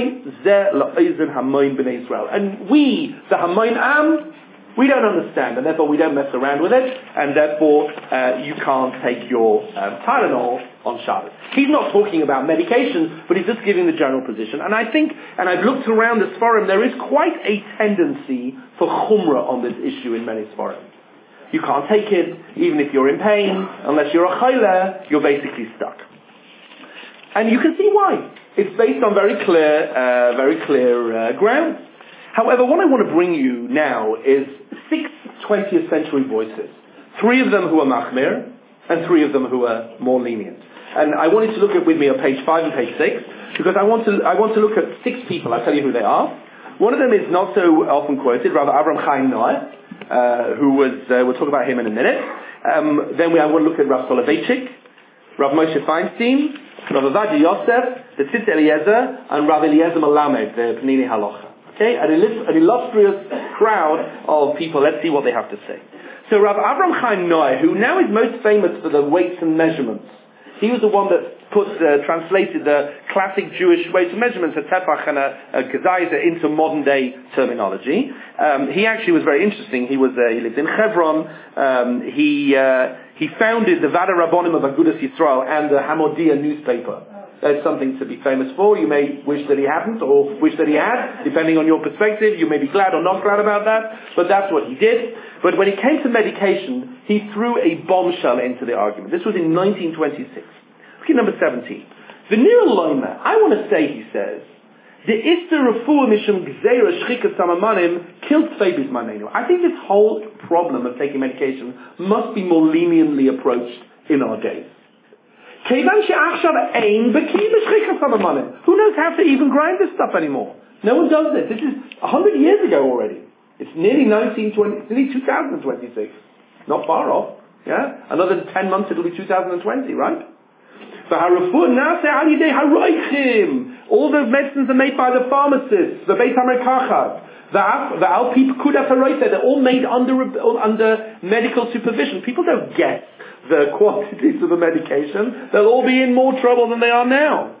we, the Hamoin Am, we don't understand, and therefore we don't mess around with it, and therefore you can't take your Tylenol on Shabbos. He's not talking about medication, but he's just giving the general position. And I think, and I've looked around the Sforim, there is quite a tendency for Chumrah on this issue in many Sforim. You can't take it, even if you're in pain, unless you're a Chayla, you're basically stuck. And you can see why. It's based on very clear grounds. However, what I want to bring you now is 6 20th century voices. 3 of them who are machmir, and 3 of them who are more lenient. And I want you to look with me on page 5 and page 6, because I want to look at 6 people. I'll tell you who they are. One of them is not so often quoted, Rav Avram Chaim Noah, who was, we'll talk about him in a minute. Then I want to look at Rav Soloveitchik, Rav Moshe Feinstein, Rav Avadia Yosef, the Tzitz Eliezer, and Rav Eliezer Malamed, the Panini Halacha. Okay, an illustrious crowd of people. Let's see what they have to say. So Rav Avram Chaim Noah, who now is most famous for the weights and measurements, he was the one that translated the classic Jewish weights and measurements, a tefach and a gezaiza, into modern day terminology. He actually was very interesting. He lived in Hebron. He founded the Vada Rabbonim of Agudas Yisrael and the Hamodia newspaper. That's something to be famous for. You may wish that he hadn't, or wish that he had, depending on your perspective. You may be glad or not glad about that, but that's what he did. But when it came to medication, he threw a bombshell into the argument. This was in 1926. Look at number 17. The Nir Loimer, I want to say, he says, the Ister Refuah Mishum Gzeira Shchika Samamanim killed Fabis Manenu. I think this whole problem of taking medication must be more leniently approached in our days. Who knows how to even grind this stuff anymore? No one does this. This is 100 years ago already. It's nearly 2026. Not far off. Yeah? Another 10 months it'll be 2020, right? So all the medicines are made by the pharmacists, the Beit HaMerkachat, the Alpi Pekudas HaRoiteh, they're all made under medical supervision. People don't guess the quantities of the medication. They'll all be in more trouble than they are now.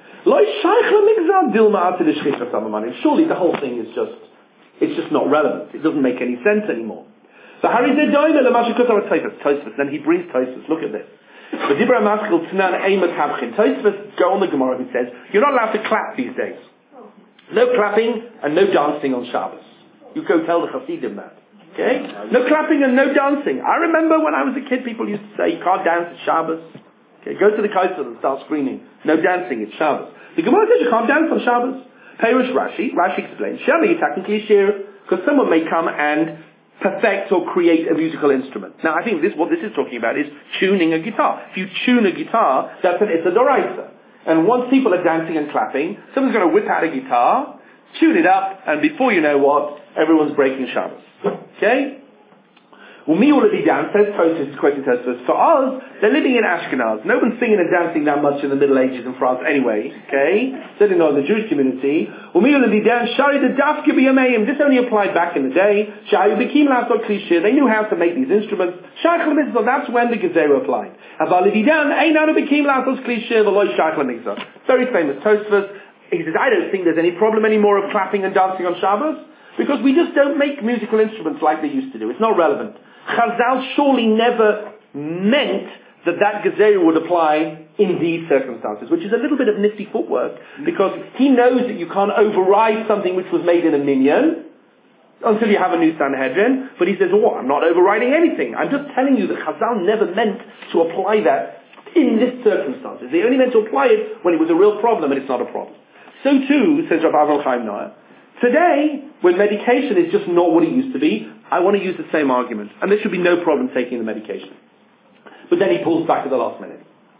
Surely the whole thing is just not relevant. It doesn't make any sense anymore. So then he brings Tosfos. Look at this. But Dibra Maskil Tnan Eimat Havchin. Tosfos go on the Gemara who says, you're not allowed to clap these days. No clapping and no dancing on Shabbos. You go tell the Hasidim that. Okay? No clapping and no dancing. I remember when I was a kid, people used to say, you can't dance at Shabbos. Okay, go to the Kaisel and start screaming. No dancing, it's Shabbos. The Gemara says you can't dance on Shabbos. Perish Rashi explains, Shami attacking Klishir, because someone may come and perfect or create a musical instrument. Now I think what this is talking about is tuning a guitar. If you tune a guitar, it's a doraisa. And once people are dancing and clapping, someone's going to whip out a guitar, tune it up, and before you know what, everyone's breaking Shabbos. Okay? Well, me already dance, says Tosfos, quoting Tosfos. For us, they're living in Ashkenaz. No one's singing and dancing that much in the Middle Ages in France anyway, okay? Certainly not in the Jewish community. Well, me already dance, Shari the Dafka B'Yameim. This only applied back in the day. Shari B'Kim Lasot Klishir. They knew how to make these instruments. Shaykh L'Mitzvah, that's when the Gezerah applied. Aval Lididan, Einanu B'Kim Lasot Klishir, V'loi Shaykh L'Mitzvah. Very famous Tosfos. He says, I don't think there's any problem anymore of clapping and dancing on Shabbos, because we just don't make musical instruments like they used to do. It's not relevant. Chazal surely never meant that Gezerah would apply in these circumstances, which is a little bit of nifty footwork, because he knows that you can't override something which was made in a minyan until you have a new Sanhedrin, but he says, I'm not overriding anything. I'm just telling you that Chazal never meant to apply that in this circumstances. They only meant to apply it when it was a real problem, and it's not a problem. So too, says Rav Avraham Chaim Naeh, today, when medication is just not what it used to be, I want to use the same argument. And there should be no problem taking the medication. But then he pulls back at the last minute.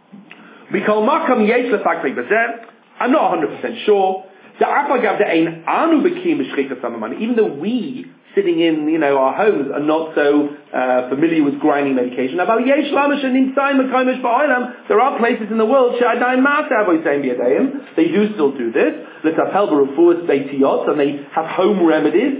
I'm not 100% sure. Even though we, sitting in our homes, are not so familiar with grinding medication, there are places in the world they do still do this, and they have home remedies.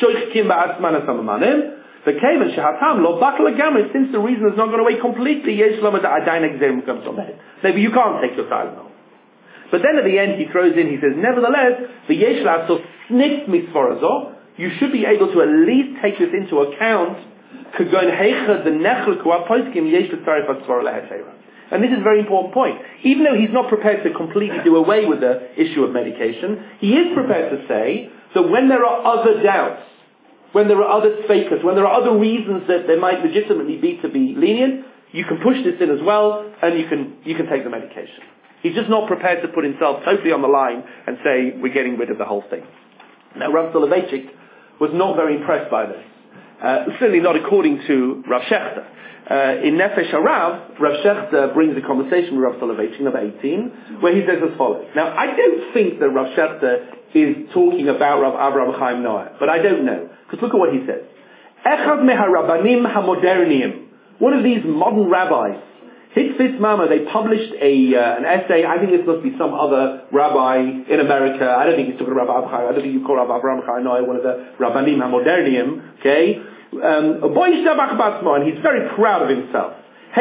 Since the reason has not gone away completely, maybe you can't take your Tylenol. But then at the end he throws in, he says, nevertheless, you should be able to at least take this into account. And this is a very important point. Even though he's not prepared to completely do away with the issue of medication, he is prepared to say that when there are other doubts, when there are other speakers, when there are other reasons that there might legitimately be to be lenient, you can push this in as well, and you can take the medication. He's just not prepared to put himself totally on the line and say, we're getting rid of the whole thing. Now, Rav Soloveitchik was not very impressed by this. Certainly not according to Rav Shechter. In Nefesh Harav, Rav Shechter brings a conversation with Rav Soloveitchik, number 18, where he says as follows. Now, I don't think that Rav Shechter is talking about Rav Avraham Chaim Naeh, but I don't know. Because look at what he says. Echad meharabanim hamoderniim. One of these modern rabbis, Hitzvitz Mama, they published an essay. I think this must be some other rabbi in America. I don't think he's talking about Rav Chaim. I don't think you call Rav Avraham Chaim Naeh one of the Rabbanim HaModernim. Okay? And he's very proud of himself.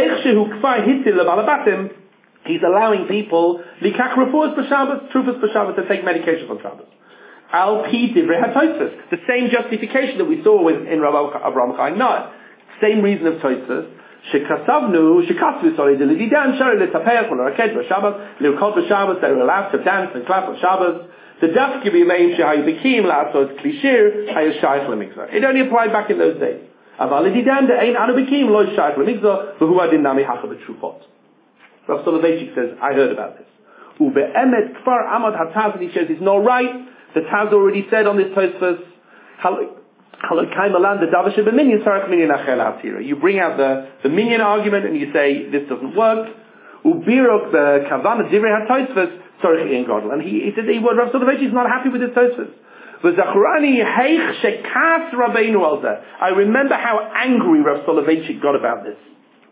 He's allowing people likach refuas b'Shabbos, trufas b'Shabbos, to take medication on Shabbos. Al pi divrei haTosfos. The same justification that we saw in Rav Avraham Chaim Naeh. Same reason of Tosfos. Shekatvu, the Levidan, Shari Letapeach, or Raked, Shabbos, Lirkot Shabbos, they were allowed to dance and clap on Shabbos. The Dafki B'Yameim Shehayu B'Kim, La'asot Klishir, Hayu Shaykh L'Migzah. It only applied back in those days. Aval Levidan, the Ein Anu B'Kim, Lo Shaykh L'Migzah, V'hu Adin Nami Hacha B'Trufot. Rav Soloveitchik says, I heard about this. Ube'emet Kfar Amad HaTaz, and he says, it's not right. The Taz already said on this Tosfos, you bring out the minyan argument and you say this doesn't work. And he said Rav Soloveitchik is not happy with this Tosfos. I remember how angry Rav Soloveitchik got about this.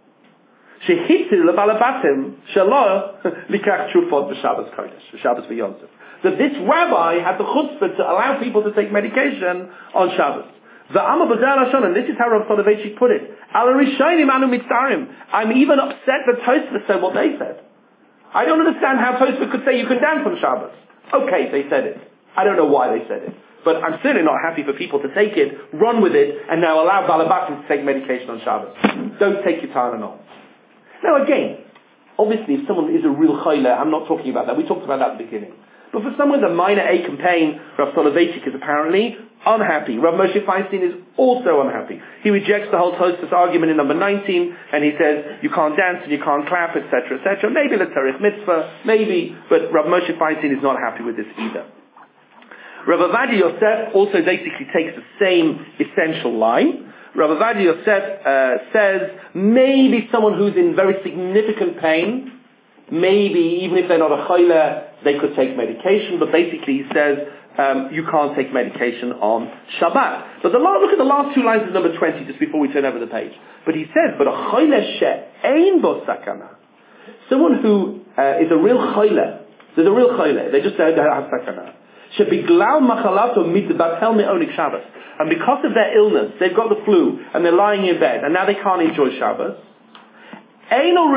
That this rabbi had the chutzpah to allow people to take medication on Shabbos. And this is how Rav Soloveitchik put it. I'm even upset that Tosfos said what they said. I don't understand how Tosfos could say you can dance on Shabbos. Okay, they said it. I don't know why they said it. But I'm certainly not happy for people to take it, run with it, and now allow Balabatim to take medication on Shabbos. Don't take your Tylenol. Now again, Obviously, if someone is a real chayla, I'm not talking about that. We talked about that at the beginning. But for someone with a minor ache and pain, Rav Soloveitchik is apparently unhappy. Rav Moshe Feinstein is also unhappy. He rejects the whole Tosfos argument in number 19, and he says you can't dance and you can't clap, etc., etc. Maybe l'tarich mitzvah, maybe, but Rav Moshe Feinstein is not happy with this either. Rav Ovadia Yosef also basically takes the same essential line. Rav Ovadia Yosef says maybe someone who's in very significant pain, maybe even if they're not a chayla, they could take medication, but basically he says you can't take medication on Shabbat. But look at the last two lines of number 20 just before we turn over the page. But he says, but a chayla she'ein bo sakana, someone who is a real chayla, there's a real chayla, they just say they have sakana. Shebiglal machalato mitbatel me'onik Shabbos. And because of their illness, they've got the flu, and they're lying in bed, and now they can't enjoy Shabbos. They are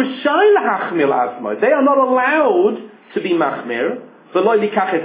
not allowed to be machmir, not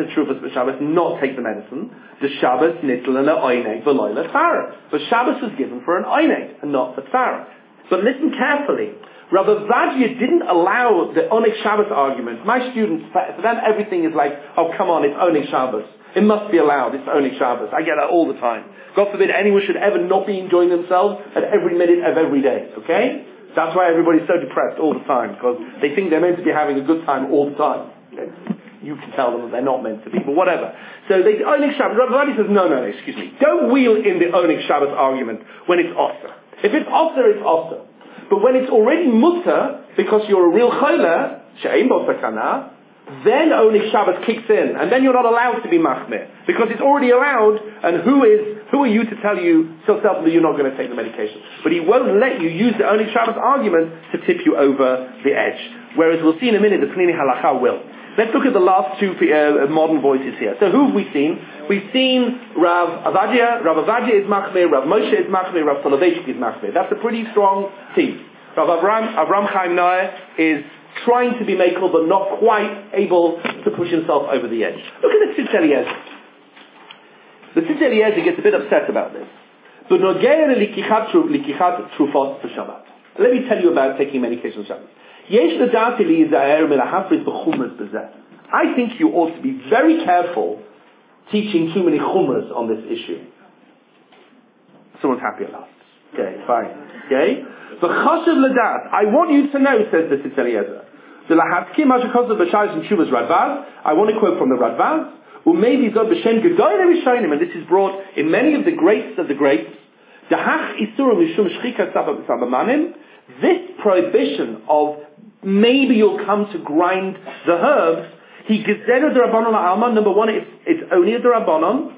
take the medicine. The Shabbos nitl and oineg v'loy l'tzara. But Shabbos was given for an oineg and not for tzara. But listen carefully. Rav Ovadia didn't allow the Onik Shabbos argument. My students, for them everything is like, oh come on, it's Onik Shabbos. It must be allowed, it's Onik Shabbos. I get that all the time. God forbid anyone should ever not be enjoying themselves at every minute of every day, okay? That's why everybody's so depressed all the time, because they think they're meant to be having a good time all the time. Okay? You can tell them that they're not meant to be, but whatever. So the Onik Shabbos, Rav Ovadia says, no, excuse me. Don't wheel in the Onik Shabbos argument when it's osir. If it's osir, it's osir. But when it's already mutter, because you're a real chayla, she'ein bo sakana, then Onik Shabbos kicks in, and then you're not allowed to be machmir, because it's already allowed, and who are you to tell you so self that you're not going to take the medication? But he won't let you use the Onik Shabbos argument to tip you over the edge. Whereas we'll see in a minute, the Pnini Halacha will. Let's look at the last two modern voices here. So who have we seen? We've seen Rav Ovadia is machmir, Rav Moshe is machmir, Rav Soloveitchik is machmir. That's a pretty strong team. Rav Avram Chaim Noah is trying to be makel, but not quite able to push himself over the edge. Look at the Tzitz Eliezer. The Tzitz Eliezer gets a bit upset about this. Let me tell you about taking medication on Shabbos. I think you ought to be very careful teaching too many chumras on this issue. Someone's happy at last. Okay, fine. Okay? I want you to know, says the Tzitz Eliezer, I want to quote from the Radbaz, and this is brought in many of the greats of the greats, this prohibition of maybe you'll come to grind the herbs, number one, it's only a D'Rabbanan,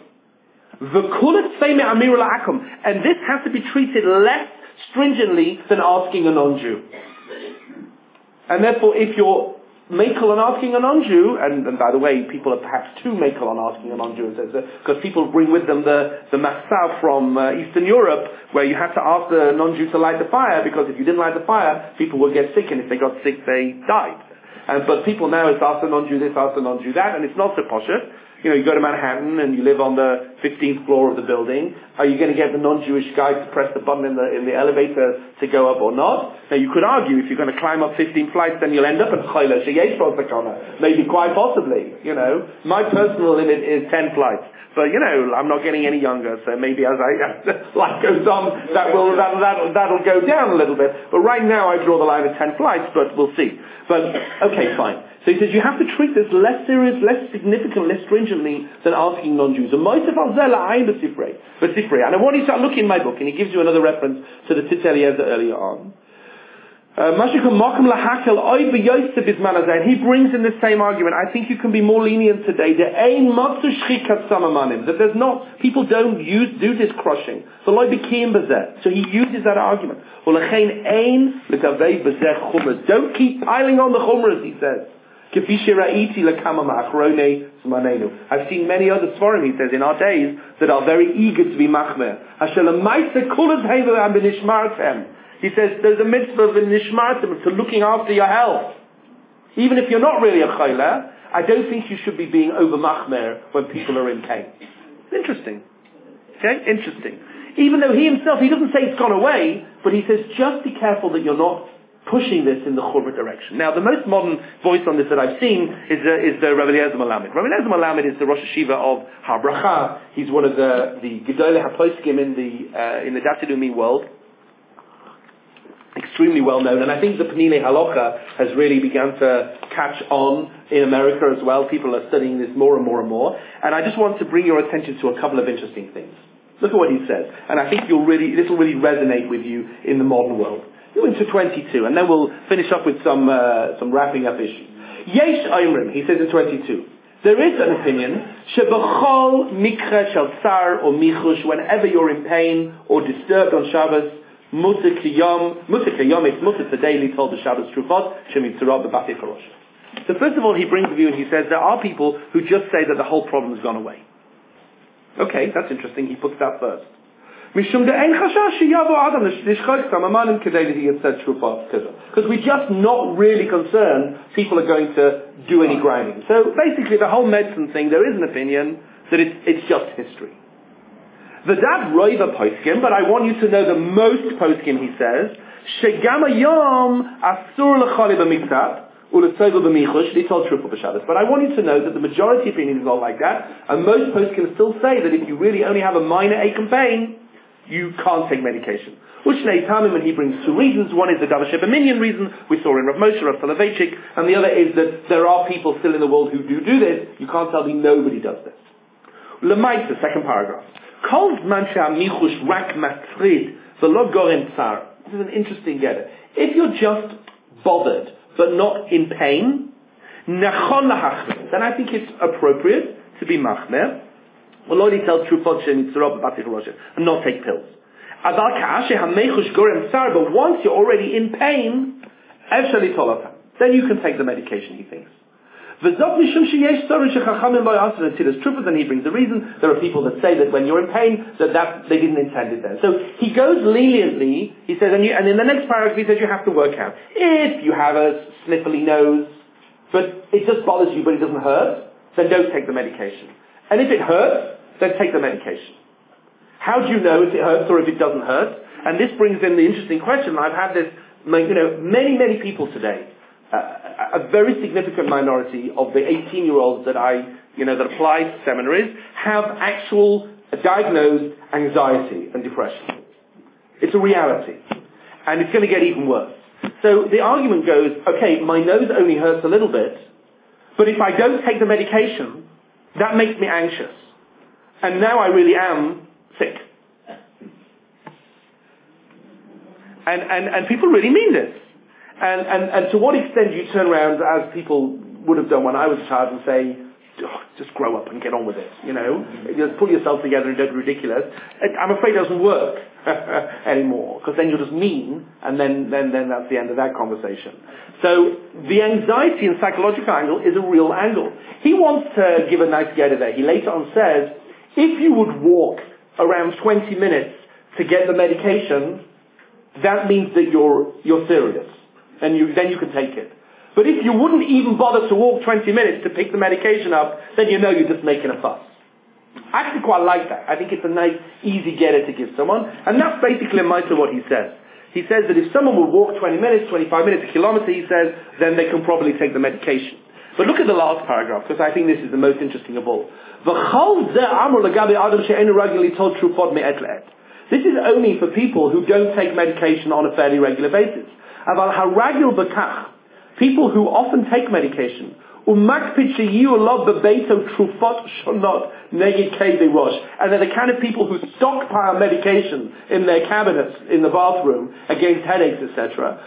and this has to be treated less stringently than asking a non-Jew. And therefore, if you're makel on asking a non-Jew, and by the way, people are perhaps too makel on asking a non-Jew, because people bring with them the masav from Eastern Europe, where you had to ask the non-Jew to light the fire, because if you didn't light the fire, people would get sick, and if they got sick, they died. But people now, it's ask the non-Jew this, ask the non-Jew that, and it's not so poshut. You go to Manhattan and you live on the 15th floor of the building. Are you going to get the non-Jewish guy to press the button in the elevator to go up or not? Now you could argue if you're going to climb up 15 flights, then you'll end up at Chayla Sheyesh B'Sakana. Maybe quite possibly. My personal limit is 10 flights. But I'm not getting any younger, so maybe as life goes on, that'll go down a little bit. But right now I draw the line at 10 flights, but we'll see. But okay, fine. So he says you have to treat this less serious, less significant, less stringently than asking non-Jews. And I want you to look in my book, and he gives you another reference to the Tzitz Eliezer earlier on. He brings in the same argument. I think you can be more lenient today. That there's not, people don't do this crushing. So he uses that argument. Don't keep piling on the chumras, he says. I've seen many other svarim, he says, in our days that are very eager to be machmer. He says there's a mitzvah of nishmartim, to looking after your health. Even if you're not really a chayla, I don't think you should be being over machmer when people are in pain. Interesting. Okay? Interesting. Even though he himself, he doesn't say it's gone away, but he says just be careful that you're not pushing this in the Churba direction. Now, the most modern voice on this that I've seen is the Rabbi Eliezer Melamed. Rabbi Eliezer Melamed is the Rosh Hashiva of Har Bracha. He's one of the Gedolei HaPoskim in the Dati Leumi world. Extremely well known, and I think the Panine Halacha has really begun to catch on in America as well. People are studying this more and more and more. And I just want to bring your attention to a couple of interesting things. Look at what he says, and I think this will really resonate with you in the modern world. Go into 22, and then we'll finish up with some wrapping up issues. Yesh Oimrim, he says in 22, there is an opinion, Shebachol Mikra Shel Tsar or Michush, whenever you're in pain or disturbed on Shabbos, Mutter Kiyom, it's Mutter today, he told the Shabbos Trufot, Shemitzurah B'Bati Charosh. So first of all, he brings the view and he says there are people who just say that the whole problem has gone away. Okay, that's interesting. He puts that first. Because we're just not really concerned people are going to do any grinding. So basically the whole medicine thing, there is an opinion that it's just history. The dad roiva poskim, but I want you to know the most poskim, he says, Shegama yom asur l'chali b'miktat, but I want you to know that the majority opinion is not like that, and most posts can still say that if you really only have a minor ache and pain, you can't take medication. Ushnei Tamim, and he brings two reasons. One is the Davar Shebaminian reason, we saw in Rav Moshe, Rav Soloveitchik, and the other is that there are people still in the world who do this. You can't tell me nobody does this. Lemaita, second paragraph. Kol zman she'amichush rak matrid v'lo gorem tsar. This is an interesting getter. If you're just bothered, but not in pain, nachon lahachmer, then I think it's appropriate to be machmer. Well, only tell trufot shemitzurah b'bati charosh and not take pills. Aval ka'ashe hamechush gorem tsar, but once you're already in pain, efshar litolata, then you can take the medication, he thinks. V'zot mishum sheyesh tzarich shechachamim lo yasser netilas trufot, and he brings the reason. There are people that say that when you're in pain, that they didn't intend it then. So he goes leniently, he says, and in the next paragraph he says you have to work out. If you have a sniffly nose, but it just bothers you but it doesn't hurt, then don't take the medication. And if it hurts, then take the medication. How do you know if it hurts or if it doesn't hurt? And this brings in the interesting question. I've had this, many people today, a very significant minority of the 18-year-olds that that apply to seminaries have actual diagnosed anxiety and depression. It's a reality. And it's going to get even worse. So the argument goes, okay, my nose only hurts a little bit, but if I don't take the medication, that makes me anxious. And now I really am sick. And people really mean this. And to what extent do you turn around, as people would have done when I was a child, and say, just grow up and get on with it, just pull yourself together and don't be ridiculous. I'm afraid it doesn't work anymore, because then you're just mean, and then that's the end of that conversation. So the anxiety and psychological angle is a real angle. He wants to give a nice getter there. He later on says, if you would walk around 20 minutes to get the medication, that means that you're serious. And then you can take it. But if you wouldn't even bother to walk 20 minutes to pick the medication up, then you're just making a fuss. I actually quite like that. I think it's a nice, easy getter to give someone. And that's basically in mind to what he says. He says that if someone would walk 20 minutes, 25 minutes, a kilometer, he says, then they can probably take the medication. But look at the last paragraph, because I think this is the most interesting of all. This is only for people who don't take medication on a fairly regular basis. People who often take medication, and they're the kind of people who stockpile medication in their cabinets in the bathroom against headaches, etc.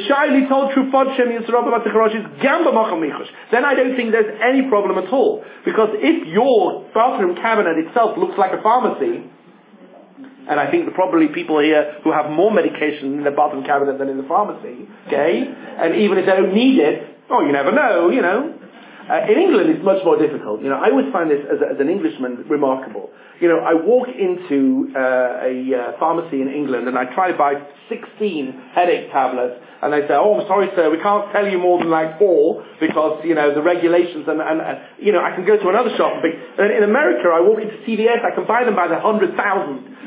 Then I don't think there's any problem at all. Because if your bathroom cabinet itself looks like a pharmacy, and I think probably people here who have more medication in the bathroom cabinet than in the pharmacy, okay? And even if they don't need it, you never know, in England it's much more difficult. I always find this as an Englishman remarkable. I walk into a pharmacy in England and I try to buy 16 headache tablets, and they say, "Oh, I'm sorry, sir, we can't tell you more than 4 because the regulations and I can go to another shop." And in America, I walk into CVS, I can buy them by the 100,000.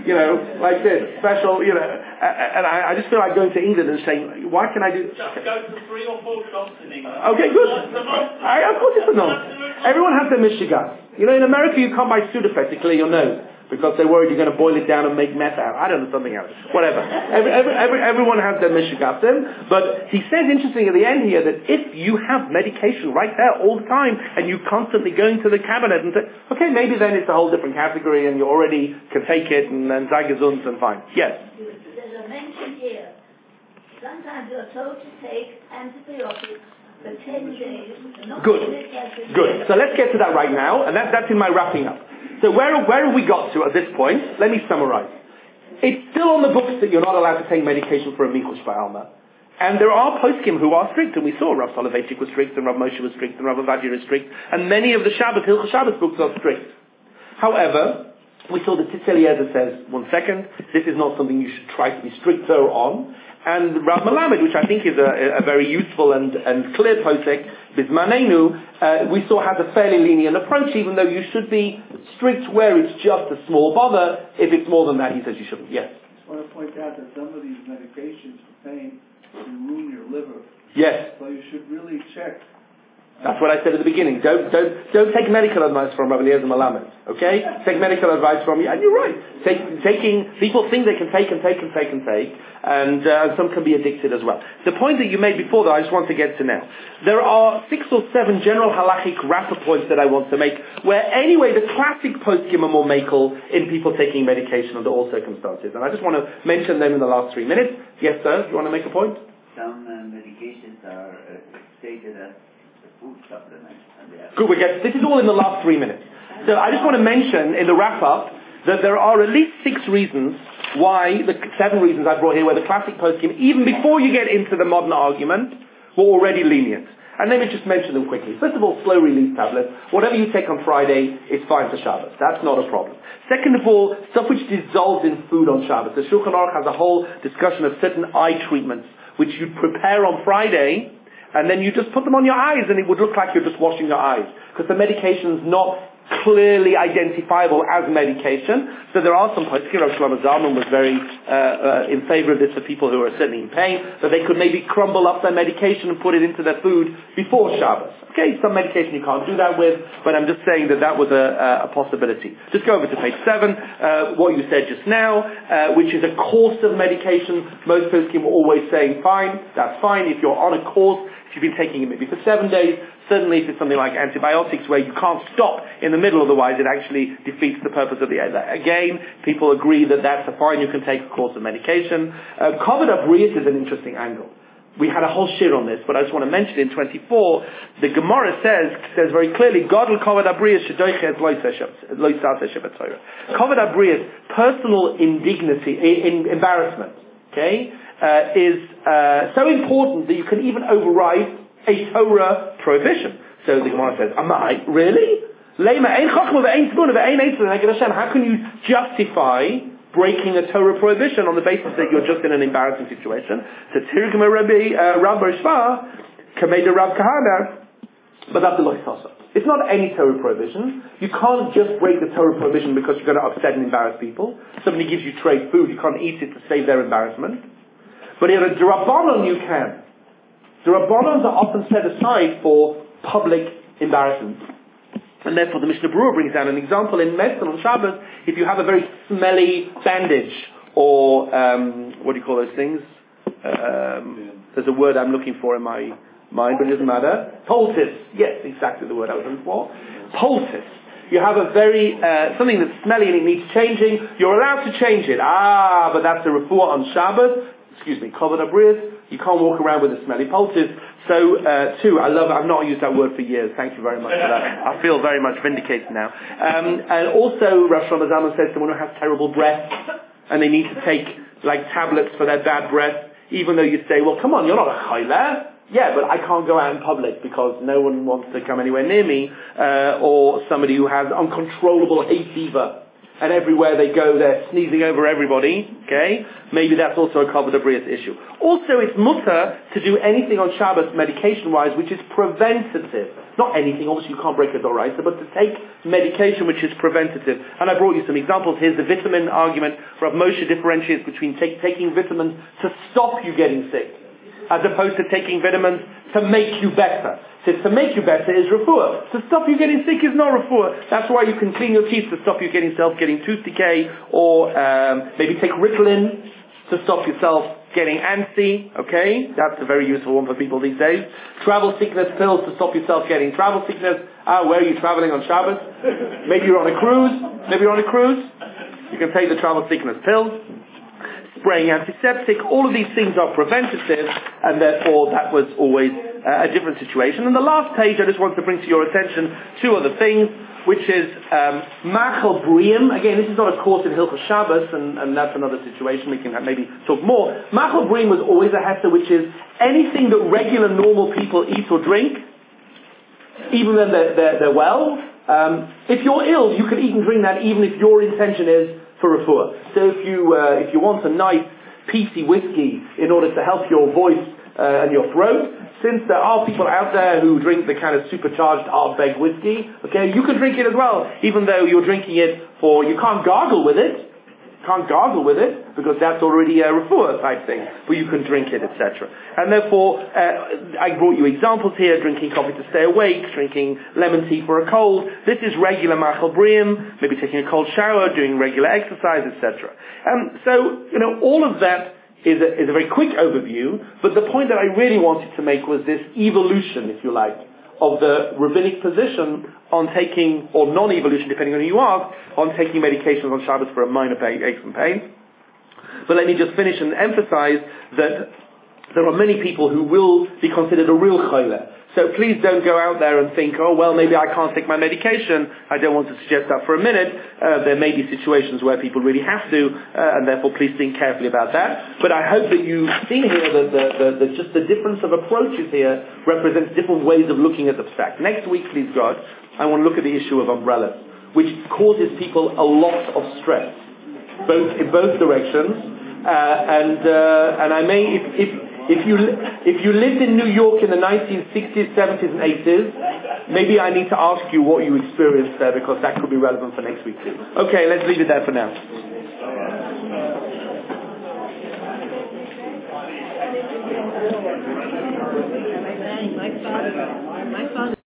like this, special, and I just feel like going to England and saying, why can I do this? Just go to 3 or 4 shops in England. Okay, good. Of course it's a nonsense. Everyone has their mishigas. In America you can't buy Sudafed to clear your nose because they're worried you're going to boil it down and make meth out. I don't know, something else. Whatever. Everyone has their mishigasim. But he says, interesting at the end here, that if you have medication right there all the time and you constantly go into the cabinet and say, okay, maybe then it's a whole different category and you already can take it and sei gesund and fine. Yes? There's a mention here. Sometimes you're told to take antibiotics for 10 days. Good. So let's get to that right now, and that's in my wrapping up. So where have we got to at this point? Let me summarize. It's still on the books that you're not allowed to take medication for a Michush Ba'alma. And there are poskim who are strict, and we saw Rav Soloveitchik was strict, and Rav Moshe was strict, and Rav Avadia is strict, and many of the Hilchos Shabbos books are strict. However, we saw that Tzitz Eliezer says, 1 second, this is not something you should try to be stricter on. And Rav Melamed, which I think is a very useful and clear posek, Bismanenu, we saw has a fairly lenient approach, even though you should be strict where it's just a small bother. If it's more than that, he says you shouldn't. Yes? I just want to point out that some of these medications for pain can ruin your liver. Yes. So you should really check. That's what I said at the beginning. Don't take medical advice from Rabbi Eliezer Melamed. Okay? Take medical advice from you. And you're right. People think they can take, and some can be addicted as well. The point that you made before, though, I just want to get to now. There are 6 or 7 general halachic wrapper points that I want to make, where anyway the classic poskim are more makel in people taking medication under all circumstances. And I just want to mention them in the last 3 minutes. Yes, sir? You want to make a point? Some medications are stated as food supplement. Good, this is all in the last 3 minutes. So I just want to mention in the wrap-up that there are at least 6 reasons why, the 7 reasons I brought here, where the classic poskim, even before you get into the modern argument, were already lenient. And let me just mention them quickly. First of all, slow-release tablets. Whatever you take on Friday is fine for Shabbos. That's not a problem. Second of all, stuff which dissolves in food on Shabbos. The Shulchan Aruch has a whole discussion of certain eye treatments which you prepare on Friday, and then you just put them on your eyes, and it would look like you're just washing your eyes, because the medication's not clearly identifiable as medication. So there are some poskim. Rav Shlomo Zalman was very in favor of this for people who are certainly in pain, that they could maybe crumble up their medication and put it into their food before Shabbos. Okay, some medication you can't do that with, but I'm just saying that was a possibility. Just go over to page 7, what you said just now, which is a course of medication. Most poskim are always saying, fine, that's fine. If you're on a course, if you've been taking it maybe for 7 days, certainly if it's something like antibiotics where you can't stop in the middle, otherwise it actually defeats the purpose of the again, people agree that that's fine, you can take a course of medication. Kovod Abrius is an interesting angle. We had a whole shir on this, but I just want to mention in 24, the Gemara says very clearly, Godel Kovod Abrius shedoiches lo yisaseh shevet Torah. Kovod Abrius, personal indignity, embarrassment, okay, is so important that you can even override a Torah prohibition. So the Gemara says, am I? Really? How can you justify breaking a Torah prohibition on the basis that you're just in an embarrassing situation? So Tirgum Rav Barishva, Kameda Rav Kahana, but that's the loisasa. It's not any Torah prohibition. You can't just break the Torah prohibition because you're going to upset and embarrass people. Somebody gives you trade food, you can't eat it to save their embarrassment. But in a D'Rabbanan you can. The Rabbanans are often set aside for public embarrassment. And therefore the Mishnah Berurah brings down an example in medicine on Shabbos. If you have a very smelly bandage, or what do you call those things? There's a word I'm looking for in my mind, but it doesn't matter. Poultice. Yes, exactly the word I was looking for. Poultice. You have a very, something that's smelly and it needs changing. You're allowed to change it. But that's the refuah on Shabbos. Kovod Abrius. You can't walk around with a smelly poultice. So, too, I've not used that word for years. Thank you very much for that. I feel very much vindicated now. And also, Rav Shlomo Zalman says someone who has terrible breath, and they need to take, like, tablets for their bad breath, even though you say, well, come on, you're not a chayler. Yeah, but I can't go out in public because no one wants to come anywhere near me, or somebody who has uncontrollable hay fever. and everywhere they go they're sneezing over everybody, okay? Maybe that's also a kavod habrius issue. Also, it's mutter to do anything on Shabbos medication-wise which is preventative. Not anything, obviously you can't break a doraisa, but to take medication which is preventative. And I brought you some examples. Here's the vitamin argument. Rav Moshe differentiates between taking vitamins to stop you getting sick, as opposed to taking vitamins to make you better. So to make you better is refuah. To stop you getting sick is not refuah. That's why you can clean your teeth to stop you getting tooth decay, or maybe take Ritalin to stop yourself getting antsy, okay? That's a very useful one for people these days. Travel sickness pills to stop yourself getting travel sickness. Where are you traveling on Shabbos? Maybe you're on a cruise. You can take the travel sickness pills. Spraying antiseptic, all of these things are preventative, and therefore that was always a different situation. And the last page I just want to bring to your attention two other things, which is Machal Briim. Again, this is not a course in Hilchos Shabbos, and that's another situation. We can maybe talk more. Machal Briim was always a hester, which is anything that regular, normal people eat or drink, even when they're well. If you're ill, you can eat and drink that even if your intention is for refuah. So if you want a nice peaty whiskey in order to help your voice and your throat, since there are people out there who drink the kind of supercharged Ardbeg whiskey, okay, you can drink it as well, even though you're drinking it you can't gargle with it, because that's already a refuah type thing, but you can drink it, etc. And therefore, I brought you examples here: drinking coffee to stay awake, drinking lemon tea for a cold. This is regular Machal Briim, maybe taking a cold shower, doing regular exercise, etc. So, all of that is a very quick overview, but the point that I really wanted to make was this evolution, if you like, of the rabbinic position on taking, or non-evolution depending on who you ask, on taking medications on Shabbos for a minor aches and pains. But let me just finish and emphasize that there are many people who will be considered a real chole. So please don't go out there and think, oh well, maybe I can't take my medication. I don't want to suggest that for a minute. There may be situations where people really have to, and therefore please think carefully about that. But I hope that you've seen here that just the difference of approaches here represents different ways of looking at the psak. Next week, please God, I want to look at the issue of umbrellas, which causes people a lot of stress, in both directions. And I may, if you lived in New York in the 1960s, 70s and 80s, maybe I need to ask you what you experienced there, because that could be relevant for next week too. Okay, let's leave it there for now. My father